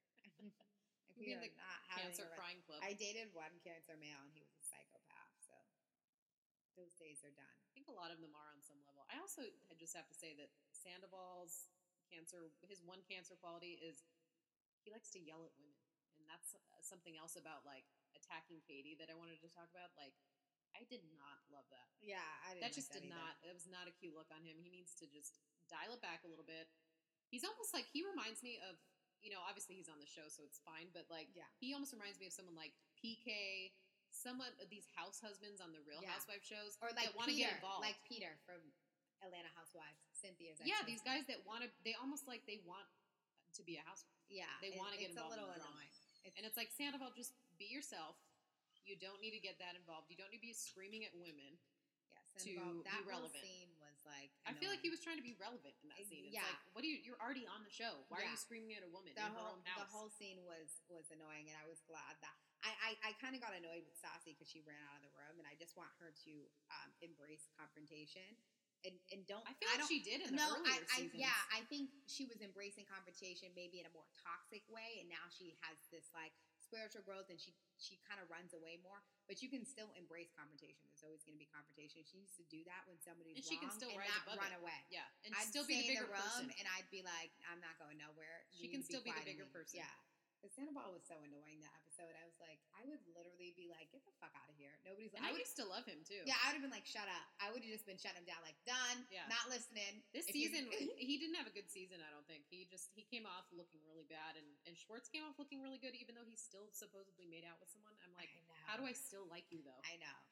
You mean the Cancer crying club?
I dated one Cancer male, and he was a psychopath, so those days are done.
I think a lot of them are on some level. I also just have to say that Sandoval's Cancer, his one Cancer quality is he likes to yell at women, and that's something else about like attacking Katie that I wanted to talk about. Like, I did not love that.
Yeah, I didn't.
That just did not. It was not a cute look on him. He needs to just dial it back a little bit. He's almost like he reminds me of, obviously he's on the show, so it's fine. But like, he almost reminds me of someone like PK. Someone of these house husbands on the Real Housewives shows,
or like
that want to get involved,
like Peter from Atlanta Housewives, Cynthia's.
Yeah, these guys that they almost like they want to be a housewife.
Yeah,
they want to get involved.
It's a little
in the drama.
annoying,
and it's like, Sandoval, just be yourself. You don't need to get that involved. You don't need to be screaming at women.
Yes,
to
that
be relevant.
whole scene was like.
I feel like he
annoying.
was trying to be relevant in that scene. It's
Yeah.
like, what are you? You're already on the show. Why are
Yeah.
you screaming at a woman
The
in her own house?
The whole scene was annoying, and I was glad that I kind of got annoyed with Stassi because she ran out of the room, and I just want her to embrace confrontation and don't.
I feel like she did in the earlier seasons.
Yeah, I think she was embracing confrontation maybe in a more toxic way, and now she has this like spiritual growth, and she kind of runs away more. But you can still embrace confrontation. There's always going to be confrontation. She needs to do that when somebody's
and she
wrong
can still
and
rise
not
above
run
it.
away.
Yeah, and
I'd
still be the bigger person.
And I'd be like, I'm not going nowhere.
She can still be the bigger person.
Yeah. But Sandoval was so annoying that episode. I was like, I would literally be like, get the fuck out of here. Nobody's like,
and I used to love him too.
Yeah, I would have been like, shut up. I would have just been shutting him down, like, done.
Yeah.
Not listening.
This season, he didn't have a good season, I don't think. He came off looking really bad, and Schwartz came off looking really good, even though he still supposedly made out with someone. I'm like, how do I still like you though?
I know.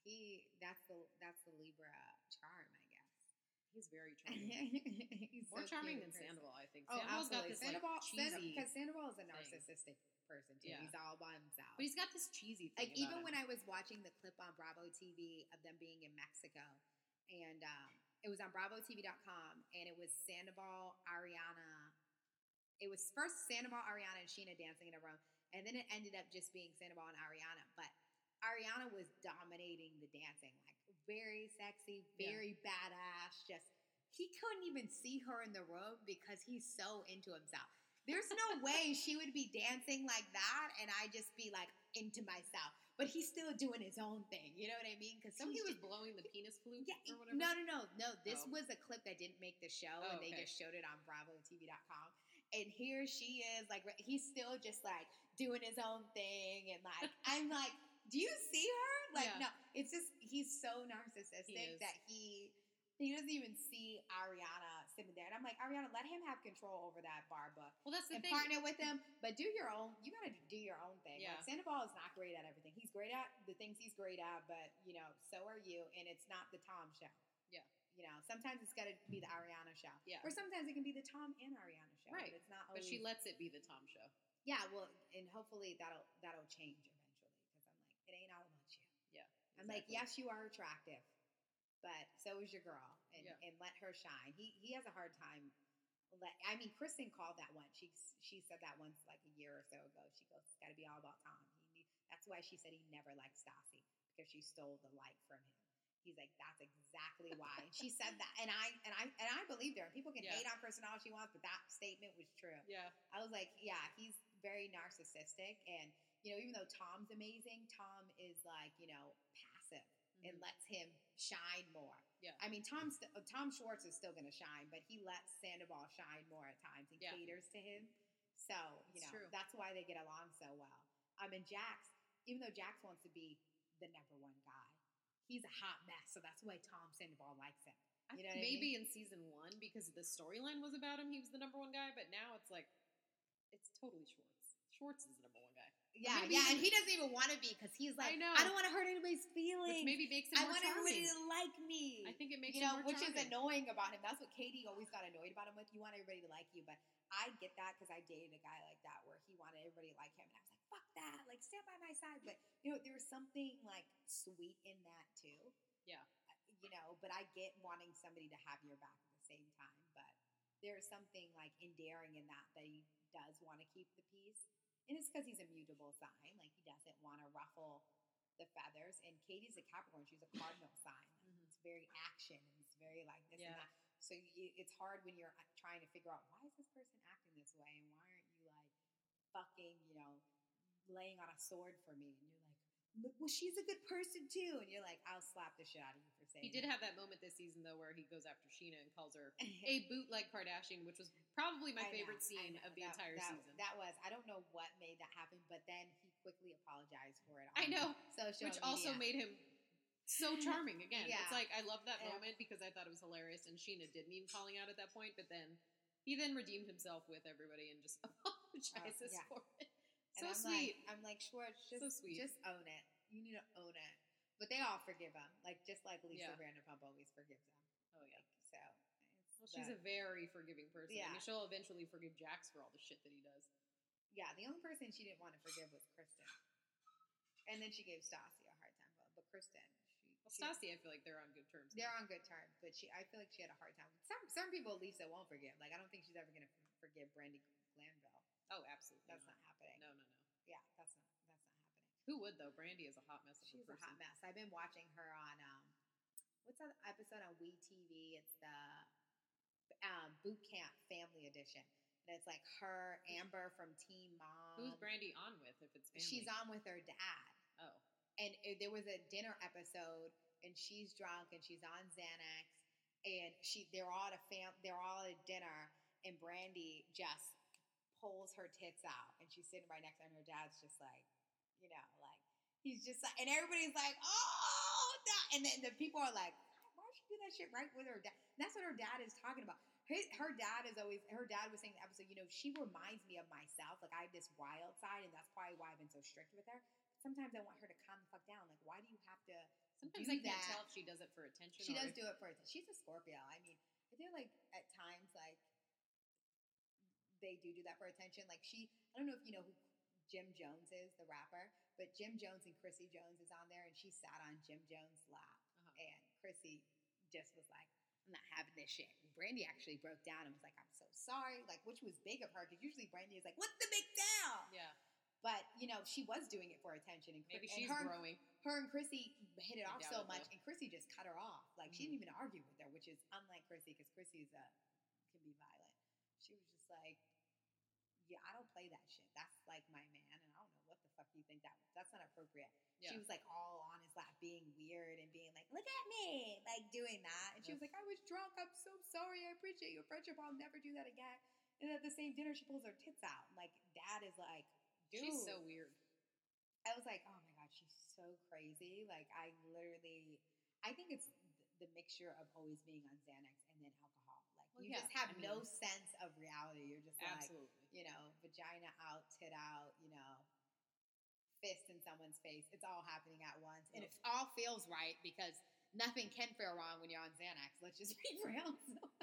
That's the Libra charm, I guess.
He's very charming.
He's
more
so
charming
cute
than Sandoval, I think.
Oh,
Sandoval's got this cheesy.
Because Sandoval is a narcissistic person too.
Yeah.
He's all by himself.
But he's got this cheesy thing.
Like even when I was watching the clip on Bravo TV of them being in Mexico, and it was on BravoTV.com, and it was Sandoval, Ariana. It was first Sandoval, Ariana, and Sheena dancing in a room, and then it ended up just being Sandoval and Ariana. But Ariana was dominating the dancing, like very sexy, very badass. Just he couldn't even see her in the room because he's so into himself. There's no way she would be dancing like that, and I just be like into myself. But he's still doing his own thing. You know what I mean? Because
he was blowing the penis flute.
Yeah,
or whatever.
No. This was a clip that didn't make the show, and they just showed it on BravoTV.com. And here she is, like he's still just like doing his own thing, and like I'm like, do you see her? Like no, it's just he's so narcissistic that he doesn't even see Ariana sitting there. And I'm like, Ariana, let him have control over that bar book.
Well, that's the thing.
Partner with him, but do your own. You got to do your own thing.
Yeah.
Like, Sandoval is not great at everything. He's great at the things he's great at, but so are you. And it's not the Tom show.
Yeah.
Sometimes it's got to be the Ariana show.
Yeah.
Or sometimes it can be the Tom and Ariana show.
Right.
But it's not.
But she lets it be the Tom show.
Yeah. Well, and hopefully that'll change eventually because I'm like, it ain't all about you.
Yeah. Exactly.
I'm like, yes, you are attractive, but so is your girl, and let her shine. He has a hard time. Kristen called that once. She said that once like a year or so ago. She goes, it's got to be all about Tom. That's why she said he never liked Stassi because she stole the light from him. He's like, that's exactly why. And she said that, and I believed her. People can hate on Kristen all she wants, but that statement was true.
Yeah,
I was like, yeah, he's very narcissistic, and even though Tom's amazing, Tom is like passive and lets him shine more.
Yeah,
Tom Schwartz is still going to shine, but he lets Sandoval shine more at times and caters to him. So that's why they get along so well. And Jax, even though Jax wants to be the number one guy, he's a hot mess. So that's why Tom Sandoval likes him. You know what
maybe
I mean?
In season 1 because the storyline was about him, he was the number one guy. But now it's like it's totally Schwartz. Schwartz is the number one guy.
Yeah, and he doesn't even want to be because he's like, I don't want to hurt anybody's feelings.
Which maybe makes him more charming.
I want everybody to like me.
I think it makes him more
which
charming.
is annoying about him. That's what Katie always got annoyed about him with. You want everybody to like you, but I get that because I dated a guy like that where he wanted everybody to like him, and I was like, fuck that, like stand by my side. But there was something like sweet in that too.
Yeah.
But I get wanting somebody to have your back at the same time. But there's something like endearing in that he does want to keep the peace. And it's because he's a mutable sign. Like, he doesn't want to ruffle the feathers. And Katie's a Capricorn. She's a cardinal sign. Like, it's very action. And it's very like this and that. So it's hard when you're trying to figure out, why is this person acting this way? And why aren't you, like, fucking, laying on a sword for me? And you're like, well, she's a good person, too. And you're like, I'll slap the shit out of you for saying
He did have that moment this season, though, where he goes after Sheena and calls her a bootleg Kardashian, which was probably my favorite scene of the entire season.
That was. I don't know what made that happen, but then he quickly apologized for it.
I know.
Social
which
media.
also made him so charming again.
Yeah.
It's like, I love that moment because I thought it was hilarious, and Sheena did need calling out at that point, but then he then redeemed himself with everybody and just apologizes for it. So sweet.
I'm like, Schwartz,
so sweet.
Just own it. You need to own it. But they all forgive him. Like, just like Lisa Vanderpump always forgives him.
Oh, yeah.
Well,
she's a very forgiving person.
Yeah.
I mean, she'll eventually forgive Jax for all the shit that he does.
Yeah, the only person she didn't want to forgive was Kristen. And then she gave Stassi a hard time. But Kristen,
Well, Stassi, I feel like they're on good terms.
They're on good terms, but I feel like she had a hard time. Some people Lisa won't forgive. Like I don't think she's ever gonna forgive Brandy Glanville.
Oh, absolutely.
That's not happening.
No.
Yeah, that's not happening.
Who would though? Brandy is a hot mess.
She's a hot mess. I've been watching her on what's that episode on WeTV? It's the Boot Camp Family Edition. And it's like her, Amber from Teen Mom.
Who's Brandy on with if it's family?
She's on with her dad.
Oh.
And there was a dinner episode, and she's drunk, and she's on Xanax, and they're all at dinner, and Brandy just pulls her tits out, and she's sitting right next to her, and her dad's just like, like he's just like, and everybody's like, oh, and then the people are like, why would she do that shit right with her dad? And that's what her dad is talking about. Her dad was saying in the episode, she reminds me of myself. Like I have this wild side, and that's probably why I've been so strict with her. Sometimes I want her to calm the fuck down. Like, why do you have to?
Sometimes I can't tell if she does it for attention.
She does do it for attention. She's a Scorpio. I mean, I feel like at times, like they do that for attention. Like I don't know if you know who Jim Jones is, the rapper, but Jim Jones and Chrissy Jones is on there, and she sat on Jim Jones' lap, and Chrissy just was like, I'm not having this shit. And Brandy actually broke down and was like, I'm so sorry, like, which was big of her, because usually Brandy is like, what's the big deal?
Yeah.
But, she was doing it for attention. And
maybe she's growing.
Her and Chrissy hit it off so much, and Chrissy just cut her off. Like, she didn't even argue with her, which is unlike Chrissy, because Chrissy can be violent. She was just like, yeah, I don't play that shit. That's like my man, and I don't know what the fuck you think that's not appropriate. Yeah. She was like all on his lap being weird and being like, look at me, like doing that. And she was like, I was drunk. I'm so sorry. I appreciate your friendship. I'll never do that again. And at the same dinner, she pulls her tits out. And like, dad is like, dude.
She's so weird.
I was like, oh my God, she's so crazy. Like, I think it's the mixture of always being on Xanax and then alcohol. Like, you just have no sense of reality. You're just
absolutely.
Like, vagina out, tit out, fist in someone's face. It's all happening at once. And it all feels right because nothing can feel wrong when you're on Xanax. Let's just be real.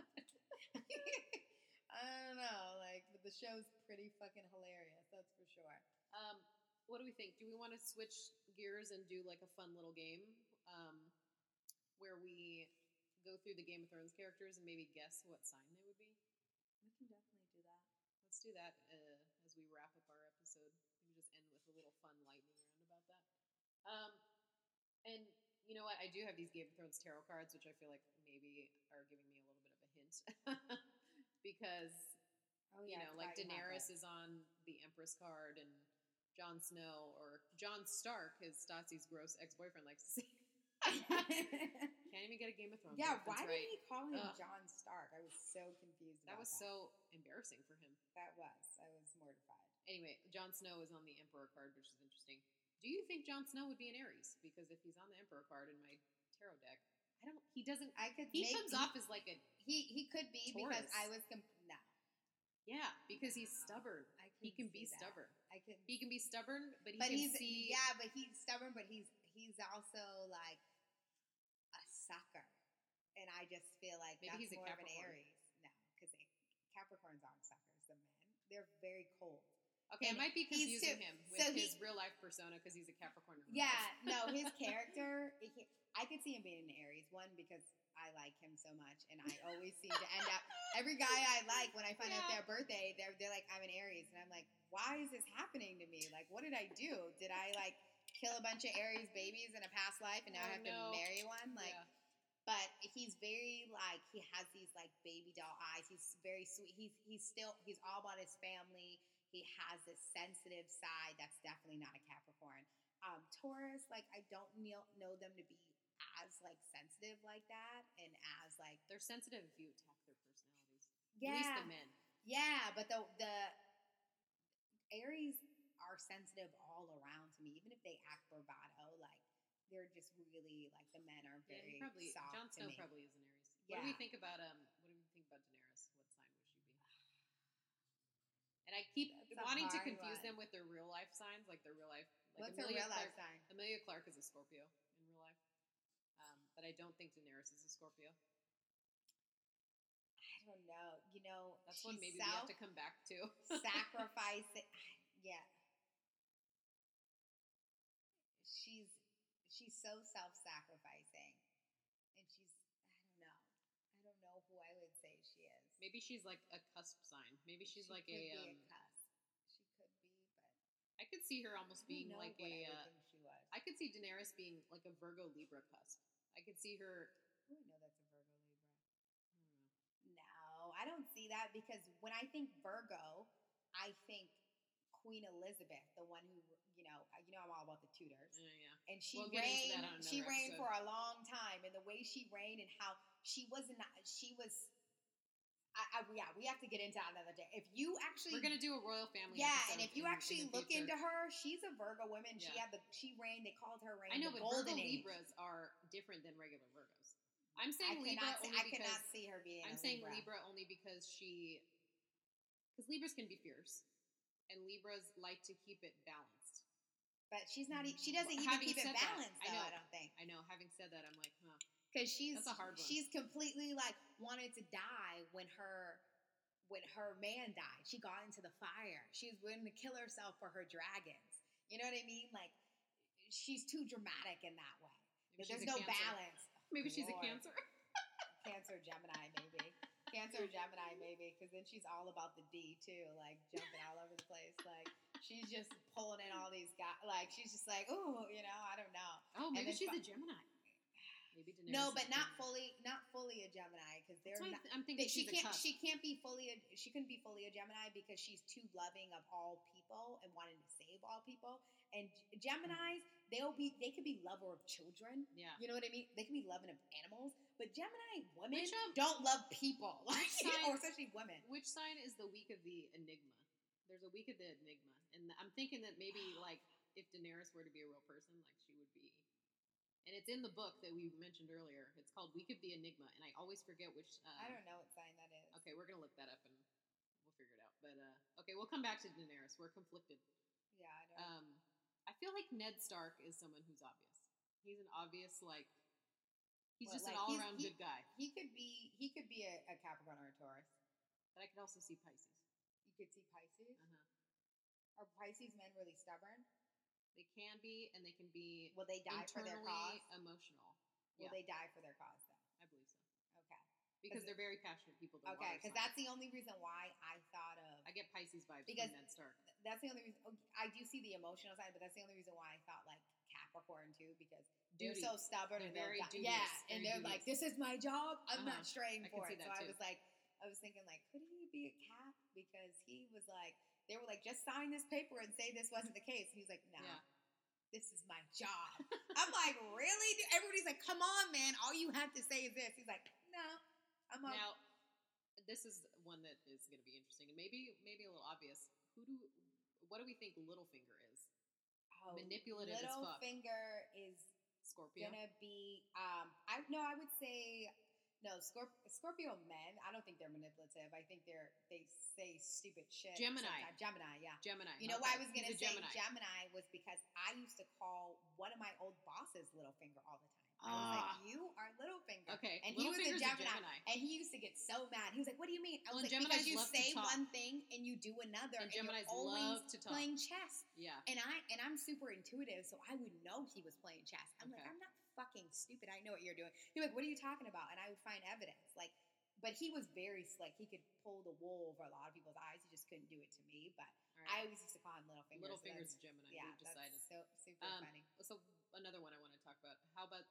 I don't know. Like, but the show's pretty fucking hilarious. That's for sure.
What do we think? Do we want to switch gears and do like a fun little game where we go through the Game of Thrones characters and maybe guess what sign they would be?
We can definitely do that.
Let's do that as we wrap up our episode. We just end with a little fun lightning round about that. And you know what? I do have these Game of Thrones tarot cards, which I feel like maybe are giving me a little bit of a hint. Because, like Daenerys is on the Empress card, and Jon Snow, or Jon Stark, as Stassi's gross ex-boyfriend likes to say. Can't even get a Game of Thrones.
Yeah, why did he call him Jon Stark? I was so confused about that.
That was so embarrassing for him.
I was mortified.
Anyway, Jon Snow is on the Emperor card, which is interesting. Do you think Jon Snow would be an Aries? Because if he's on the Emperor card in my tarot deck, he doesn't. He comes off as like a.
He could be
Taurus.
because I was no.
Yeah, because he's stubborn. He can be stubborn. He can be stubborn, but
he's stubborn, but he's also like a sucker, and I just feel like
maybe
that's
he's
more
a
of an Aries. No, because Capricorns aren't suckers. The men, they're very cold.
Okay, I might be confusing him with his real life persona because he's a Capricorn.
No, his character. I could see him being an Aries. One, because I like him so much, and I always seem to end up. Every guy I like, when I find out their birthday, they're like, I'm an Aries, and I'm like, why is this happening to me? Like, what did I do? Did I like kill a bunch of Aries babies in a past life, and now I have to marry one? Like. Yeah. But he's very like, he has these like baby doll eyes. He's very sweet. He's all about his family. He has this sensitive side that's definitely not a Capricorn. Taurus, like I don't know them to be as like sensitive like that, and as like
they're sensitive if you attack their personalities. Yeah, at least the men.
Yeah, but the Aries are sensitive all around to me, even if they act bravado. Like they're just really like the men are very soft.
Jon Snow probably is an Aries. Yeah. What do we think about Daenerys? What sign would she be? And I keep wanting to confuse them with their real life signs, like their real life. Like
what's her real life sign?
Emilia Clarke is a Scorpio in real life, but I don't think Daenerys is a Scorpio.
I don't know.
That's one maybe we have to come back to.
Sacrifice it. Yeah. so self-sacrificing, and I don't know who I would say she is.
Maybe she's like a cusp sign. Maybe she's
She
like
could
a.
be a cusp. She could be, but
I could see her almost
I don't
being
know
like
what
a.
I would think she was.
I could see Daenerys being like a Virgo Libra cusp. I could see her.
Oh, I know that's a Virgo Libra.
I don't know.
No, I don't see that because when I think Virgo, I think Queen Elizabeth, the one who I'm all about the Tudors,
Yeah.
and she
We'll get into
reigned.
that on
She
another
reigned
episode.
for a long time, and the way she reigned and how she was not. She was. We have to get into that another day. If you actually,
We're gonna do a royal family.
yeah,
episode
and if you
in
actually
the
look
future.
into her, she's a Virgo woman.
Yeah.
She reigned. They called her reign.
I know,
the
but
Golden
Virgo
Age.
Libras are different than regular Virgos. I'm
I
saying Libra
cannot.
only
I
because
cannot see her being.
I'm
a
saying
Libra.
Libra only because Libras can be fierce, and Libras like to keep it balanced.
But she's not. She doesn't even
Having
keep it
said that,
balanced. Though, I don't think.
I know. Having said that, I'm like, huh.
Because
That's a hard one.
She's completely like wanted to die when her man died. She got into the fire. She was willing to kill herself for her dragons. You know what I mean? Like she's too dramatic in that way. There's no balance.
Maybe she's a
Lord.
Cancer.
Cancer, Gemini, maybe. Cancer, Gemini, maybe. Because then she's all about the D too, like jumping all over the place. Like she's just pulling in all these guys. Like she's just like, oh, I don't know.
Oh, maybe she's a Gemini. Maybe Daenerys.
No, but not fully a Gemini because they're not.
I'm thinking
she
she's a cusp.
She can't be fully. She couldn't be fully a Gemini because she's too loving of all people and wanting to save all people. And Geminis, they could be lover of children.
Yeah,
you know what I mean. They can be loving of animals, but Gemini women
Which,
don't love people,
sign-
or especially women.
Which sign is the week of the Enigma? There's a week of the Enigma, and I'm thinking that maybe like if Daenerys were to be a real person, like she would be. And it's in the book that we mentioned earlier. It's called Week of the Enigma, and I always forget which.
I don't know what sign that is.
Okay, we're gonna look that up and we'll figure it out. But okay, we'll come back to Daenerys. We're conflicted.
Yeah, I don't.
I feel like Ned Stark is someone who's obvious. He's an obvious He's just an all-around good guy.
He could be a Capricorn or a Taurus.
But I could also see Pisces.
You could see Pisces.
Uh-huh.
Are Pisces men really stubborn?
They can be, and they can be.
Will they die for their cause?
Emotional.
Will they die for their cause, though?
I believe so.
Okay.
Because they're very passionate people.
Okay, because that's the only reason why I thought of.
I get Pisces vibes
because
from Ned Stark.
That's the only reason. I do see the emotional side, but that's the only reason why I thought like Capricorn too, because they're so stubborn and
very dubious.
Yeah, and they're like, "This is my job. I'm not straying for it." So I was thinking like, could he be a Cap? Because he was like, they were like, just sign this paper and say this wasn't the case. And he's like, no. Yeah. This is my job. I'm like, really? Everybody's like, come on, man. All you have to say is this. He's like, no.
Now, this is one that is going to be interesting and maybe a little obvious. What do we think Littlefinger is? Manipulative as fuck.
Littlefinger is
Scorpio.
Gonna be. I would say. No, Scorpio men, I don't think they're manipulative. I think they say stupid shit.
Gemini,
yeah.
Gemini.
You know why I was going to say Gemini was because I used to call one of my old bosses Littlefinger all the time. I was like, you are Littlefinger.
Okay.
And he was a Gemini. And he used to get so mad. He was like, what do you mean? I was like, because you say one thing and you do another. And
Geminis
you're always
love to talk.
Playing chess.
Yeah.
And I'm super intuitive, so I would know he was playing chess. I'm like, I'm not fucking stupid. I know what you're doing. He'd be like, what are you talking about? And I would find evidence. Like, but he was very slick. He could pull the wool over a lot of people's eyes. He just couldn't do it to me. But I always used to call him Littlefinger.
Littlefinger's a Gemini.
Yeah,
we've decided.
So super funny.
So another one I want to talk about. How about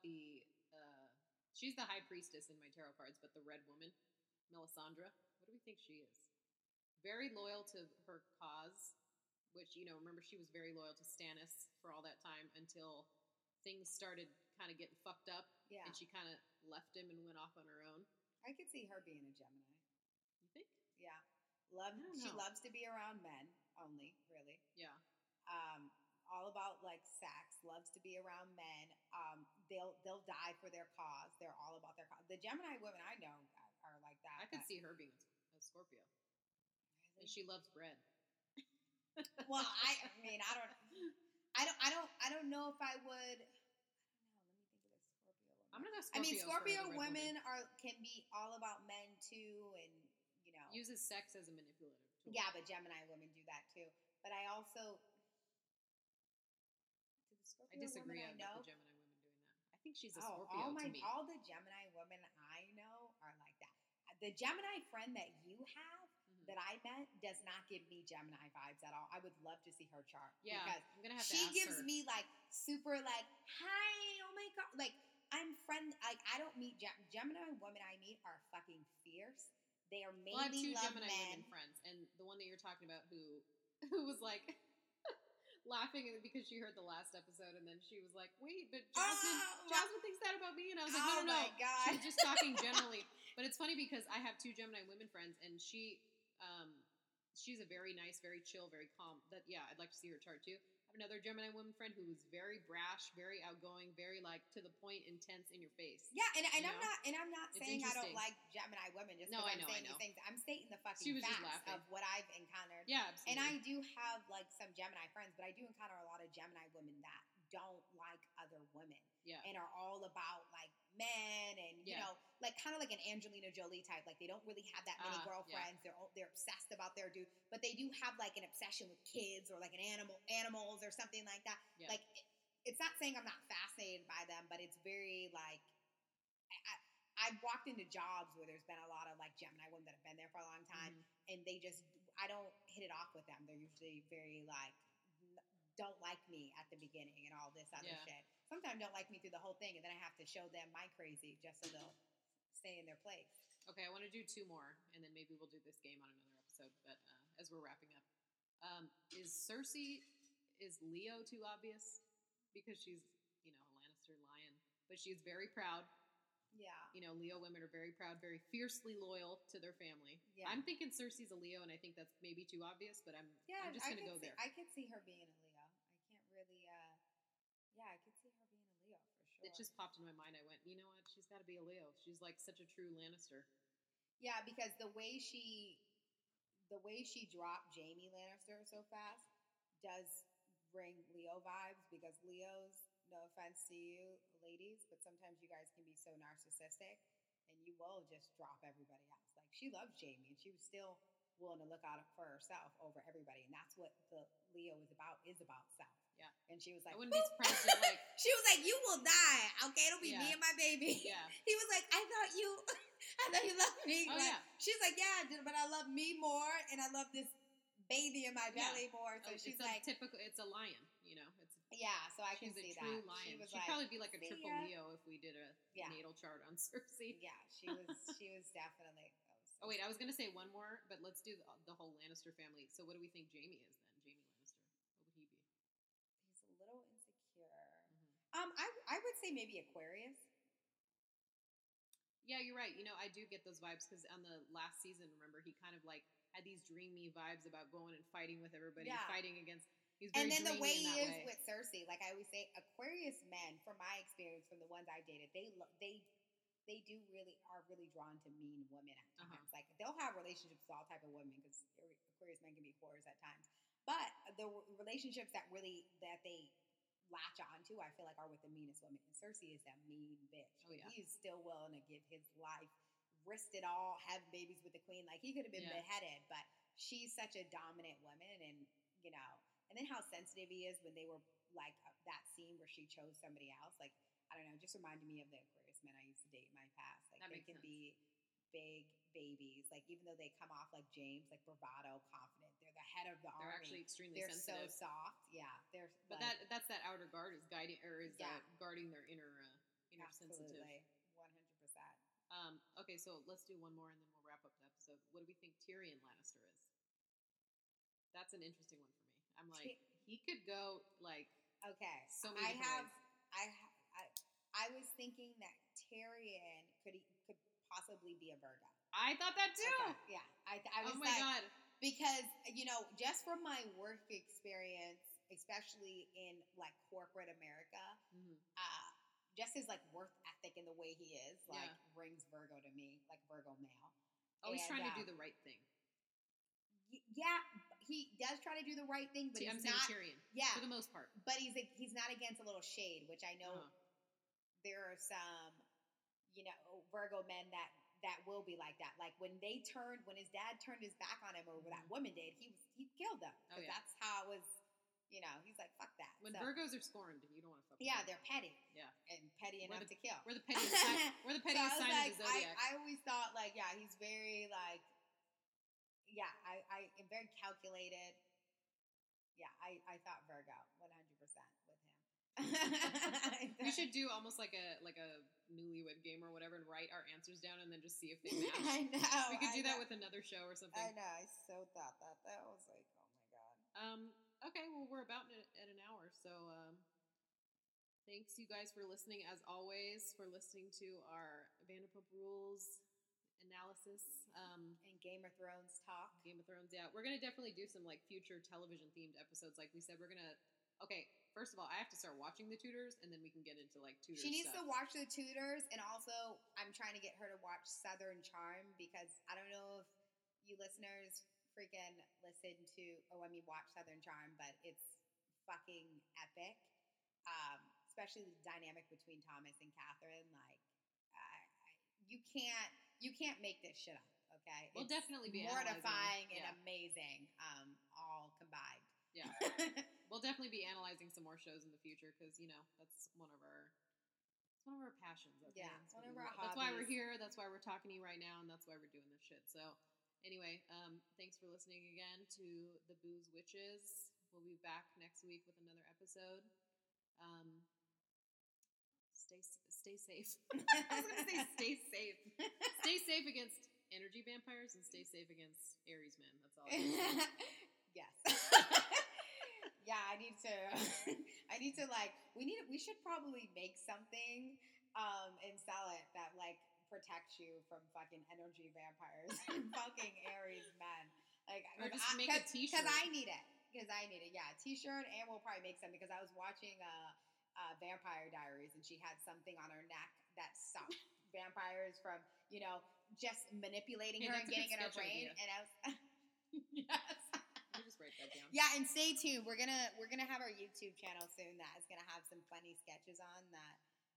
she's the high priestess in my tarot cards, but the red woman, Melisandre. What do we think she is? Very loyal to her cause, which, remember she was very loyal to Stannis for all that time until things started kind of getting fucked up.
Yeah.
And she kind of left him and went off on her own.
I could see her being a Gemini.
You think?
Yeah. She loves to be around men only, really.
Yeah.
All about like sex, loves to be around men. They'll die for their cause. They're all about their cause. The Gemini women I know are like that.
I could see her being a Scorpio. Really? And she loves bread.
Well, I don't know if I would. I don't know. Let me think of this Scorpio woman.
I'm gonna go Scorpio.
I mean, Scorpio women can be all about men too, and
uses sex as a manipulative tool.
Yeah, but Gemini women do that too. But I also.
I disagree about the Gemini women doing that. think she's a Scorpio to me.
all the Gemini women I know are like that. The Gemini friend that you have that I met does not give me Gemini vibes at all. I would love to see her chart.
Yeah,
because
I'm gonna have to
she
ask
gives
her.
me like super like, hi, oh my god, like I'm friend. Like I don't meet Gemini women I meet are fucking fierce. They are mainly
Well, I have two
love
Gemini
men.
women friends, and the one that you're talking about who was like laughing because she heard the last episode, and then she was like, "Wait, but Jasmine thinks that about me," and I was like, "No, no, no."
My god,
She was just talking generally. But it's funny because I have two Gemini women friends, and she's a very nice, very chill, very calm. That I'd like to see her chart too. I have another Gemini woman friend who is very brash, very outgoing, very like to the point, intense, in your face.
Yeah, and I'm not
It's
saying I don't
interesting.
like Gemini women just
No,
because
I
I'm
know,
saying
I know.
these things. I'm stating the fucking
She was just
facts
laughing.
of what I've encountered.
Yeah, absolutely.
And I do have like some Gemini friends, but I do encounter a lot of Gemini women that don't like other women.
Yeah.
And are all about like men and you know, like kind of like an Angelina Jolie type. Like they don't really have that many girlfriends.
Yeah.
They're obsessed about their dude, but they do have like an obsession with kids or like an animals or something like that.
Yeah.
Like it's not saying I'm not fascinated by them, but it's very like I've walked into jobs where there's been a lot of like Gemini women that have been there for a long time, and I don't hit it off with them. They're usually very like don't like me at the beginning and all this other shit. Sometimes don't like me through the whole thing, and then I have to show them my crazy just so they'll stay in their place.
Okay, I want to do two more, and then maybe we'll do this game on another episode. But as we're wrapping up, is Leo too obvious? Because she's a Lannister lion, but she's very proud.
Yeah.
Leo women are very proud, very fiercely loyal to their family.
Yeah.
I'm thinking Cersei's a Leo, and I think that's maybe too obvious, but I'm just going to go there.
I could see her being a Leo. I can't really, I could see her being a Leo for sure.
It just popped in my mind. I went, you know what? She's got to be a Leo. She's like such a true Lannister.
Yeah, because the way she dropped Jaime Lannister so fast does bring Leo vibes because Leos, no offense to you ladies, but sometimes you guys can be so narcissistic and you will just drop everybody else. Like she loves Jaime and she was still willing to look out for herself over everybody, and that's what the Leo is about self.
Yeah.
And she was like,
I wouldn't be surprised if like
she was like, you will die, okay? It'll be me and my baby.
Yeah.
He was like, I thought you loved me.
Oh,
like,
yeah.
She's like, yeah, but I love me more, and I love this baby in my belly more. So she's like,
typical. It's a lion, It's
so I can see
she's a true
that.
lion.
She'd
probably be like a triple Leo if we did a natal chart on Cersei.
Yeah, she was definitely.
Oh wait, I was gonna say one more, but let's do the whole Lannister family. So what do we think Jaime is then? Jaime Lannister. What would he be?
He's a little insecure. I would say maybe Aquarius.
Yeah, you're right. I do get those vibes because on the last season, remember, he kind of like had these dreamy vibes about going and fighting with everybody, fighting against. He's very
and then the way he is
way.
with Cersei, like I always say, Aquarius men, from my experience, from the ones I've dated, they are really drawn to mean women at times. Like they'll have relationships with all type of women because Aquarius men can be whores at times. But the relationships that they latch onto, I feel like, are with the meanest women. And Cersei is that mean bitch.
Oh, yeah.
He's still willing to give his life, risked it all, have babies with the queen. Like he could have been beheaded, but she's such a dominant woman, and and then how sensitive he is when they were like that scene where she chose somebody else. Like I don't know, it just reminded me of the Aquarius men I used to date in my past. Like they can be big babies. Like even though they come off like James, like bravado, confident, they're the head of the army.
They're actually extremely
They're
sensitive.
so soft. Yeah, they're.
But that's that outer guard is guiding or is guarding their inner sensitive.
100%.
Okay, so let's do one more and then we'll wrap up the episode. What do we think Tyrion Lannister is? That's an interesting one for me. I'm like, he could go like so many different ways.
I was thinking that Tyrion could possibly be a Virgo.
I thought that too.
Okay. Yeah, I was.
Oh my god!
Because just from my work experience, especially in like corporate America, just his like work ethic and the way he is rings Virgo to me, like Virgo male.
Always trying to do the right thing.
Yeah, he does try to do the right thing, but
I'm
saying
not Tyrion. Yeah, for the most part.
But he's not against a little shade, which I know there are some, Virgo men that will be like that. Like when his dad turned his back on him or that woman did, he killed them.
Oh, yeah.
That's how it was. You know, he's like, fuck that.
When
So,
Virgos are scorned, you don't want to fuck with
yeah,
them.
they're petty.
Yeah.
And petty enough to kill.
We're the pettiest sign, we're the pettiest
So I was
sign
like,
of the zodiac.
I always thought, like, yeah, he's very, like, yeah, I am very calculated. Yeah, I thought Virgo 100% with him.
We should do almost like a newlywed game or whatever and write our answers down and then just see if they match.
I know.
We could do that
know.
with another show or something.
I know. I so thought that. That was like, oh my god.
Okay, well, we're about at an hour, so thanks you guys for listening, as always, for listening to our Vanderpump Rules analysis.
And Game of Thrones talk.
Game of Thrones, yeah. We're going to definitely do some, like, future television-themed episodes. Like we said, we're going to... Okay, first of all, I have to start watching The Tudors, and then we can get into, like, Tudors
She needs
stuff.
to watch The Tudors, and also I'm trying to get her to watch Southern Charm, because I don't know if you listeners freaking watch Southern Charm, but it's fucking epic. Especially the dynamic between Thomas and Catherine. Like, you can't make this shit up. Okay,
We'll definitely be
mortifying
analyzing.
and amazing, all combined.
Yeah, we'll definitely be analyzing some more shows in the future because that's one of our passions. Okay?
Yeah,
that's
one of our
That's why we're
hobbies.
here. That's why we're talking to you right now, and that's why we're doing this shit. So, anyway, thanks for listening again to the Booze Witches. We'll be back next week with another episode. Stay safe. I was gonna say stay safe. Stay safe against energy vampires and stay safe against Aries men. That's all.
Yes. Yeah, I need to like, we should probably make something and sell it that like protects you from fucking energy vampires and fucking Aries men. Like,
or just make a t-shirt.
Because I need it. Yeah, a t-shirt, and we'll probably make some, because I was watching Vampire Diaries, and she had something on her neck that stopped vampires from, just manipulating her and getting in her brain.
Idea.
And I was,
yes. Let me just write that down.
Yeah, and stay tuned. We're gonna have our YouTube channel soon that is gonna have some funny sketches on that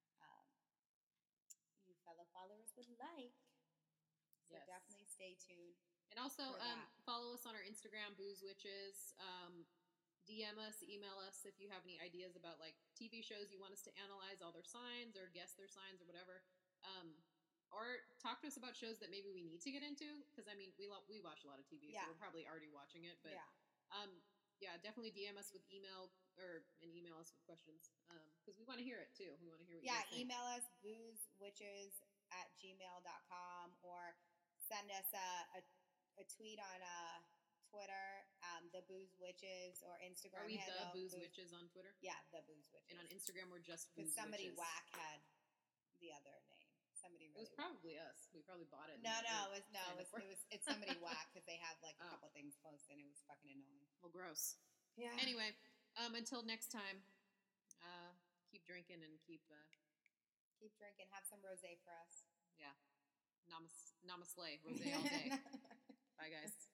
you fellow followers would like. So
yes.
Definitely stay tuned.
And also follow us on our Instagram, Booze Witches. DM us, email us if you have any ideas about like TV shows you want us to analyze all their signs or guess their signs or whatever. Or talk to us about shows that maybe we need to get into, because I mean we watch a lot of TV, so we're probably already watching it. But definitely DM us with email us with questions, because we want to hear it too. We want to hear what you guys think.
Email us boozewitches@gmail.com, or send us a tweet on Twitter, the Booze Witches, or Instagram.
Are we the Booze Witches on Twitter?
Yeah, the Booze Witches.
And on Instagram, we're just Booze Witches.
Because somebody whack had the other name. Somebody really.
It was probably us. We probably bought it.
It's somebody whack, because they have like a couple things posted, and it was fucking annoying.
Well, gross.
Yeah.
Anyway, until next time, keep drinking and keep
drinking. Have some rosé for us.
Yeah. Namaste. Rosé all day. Bye, guys.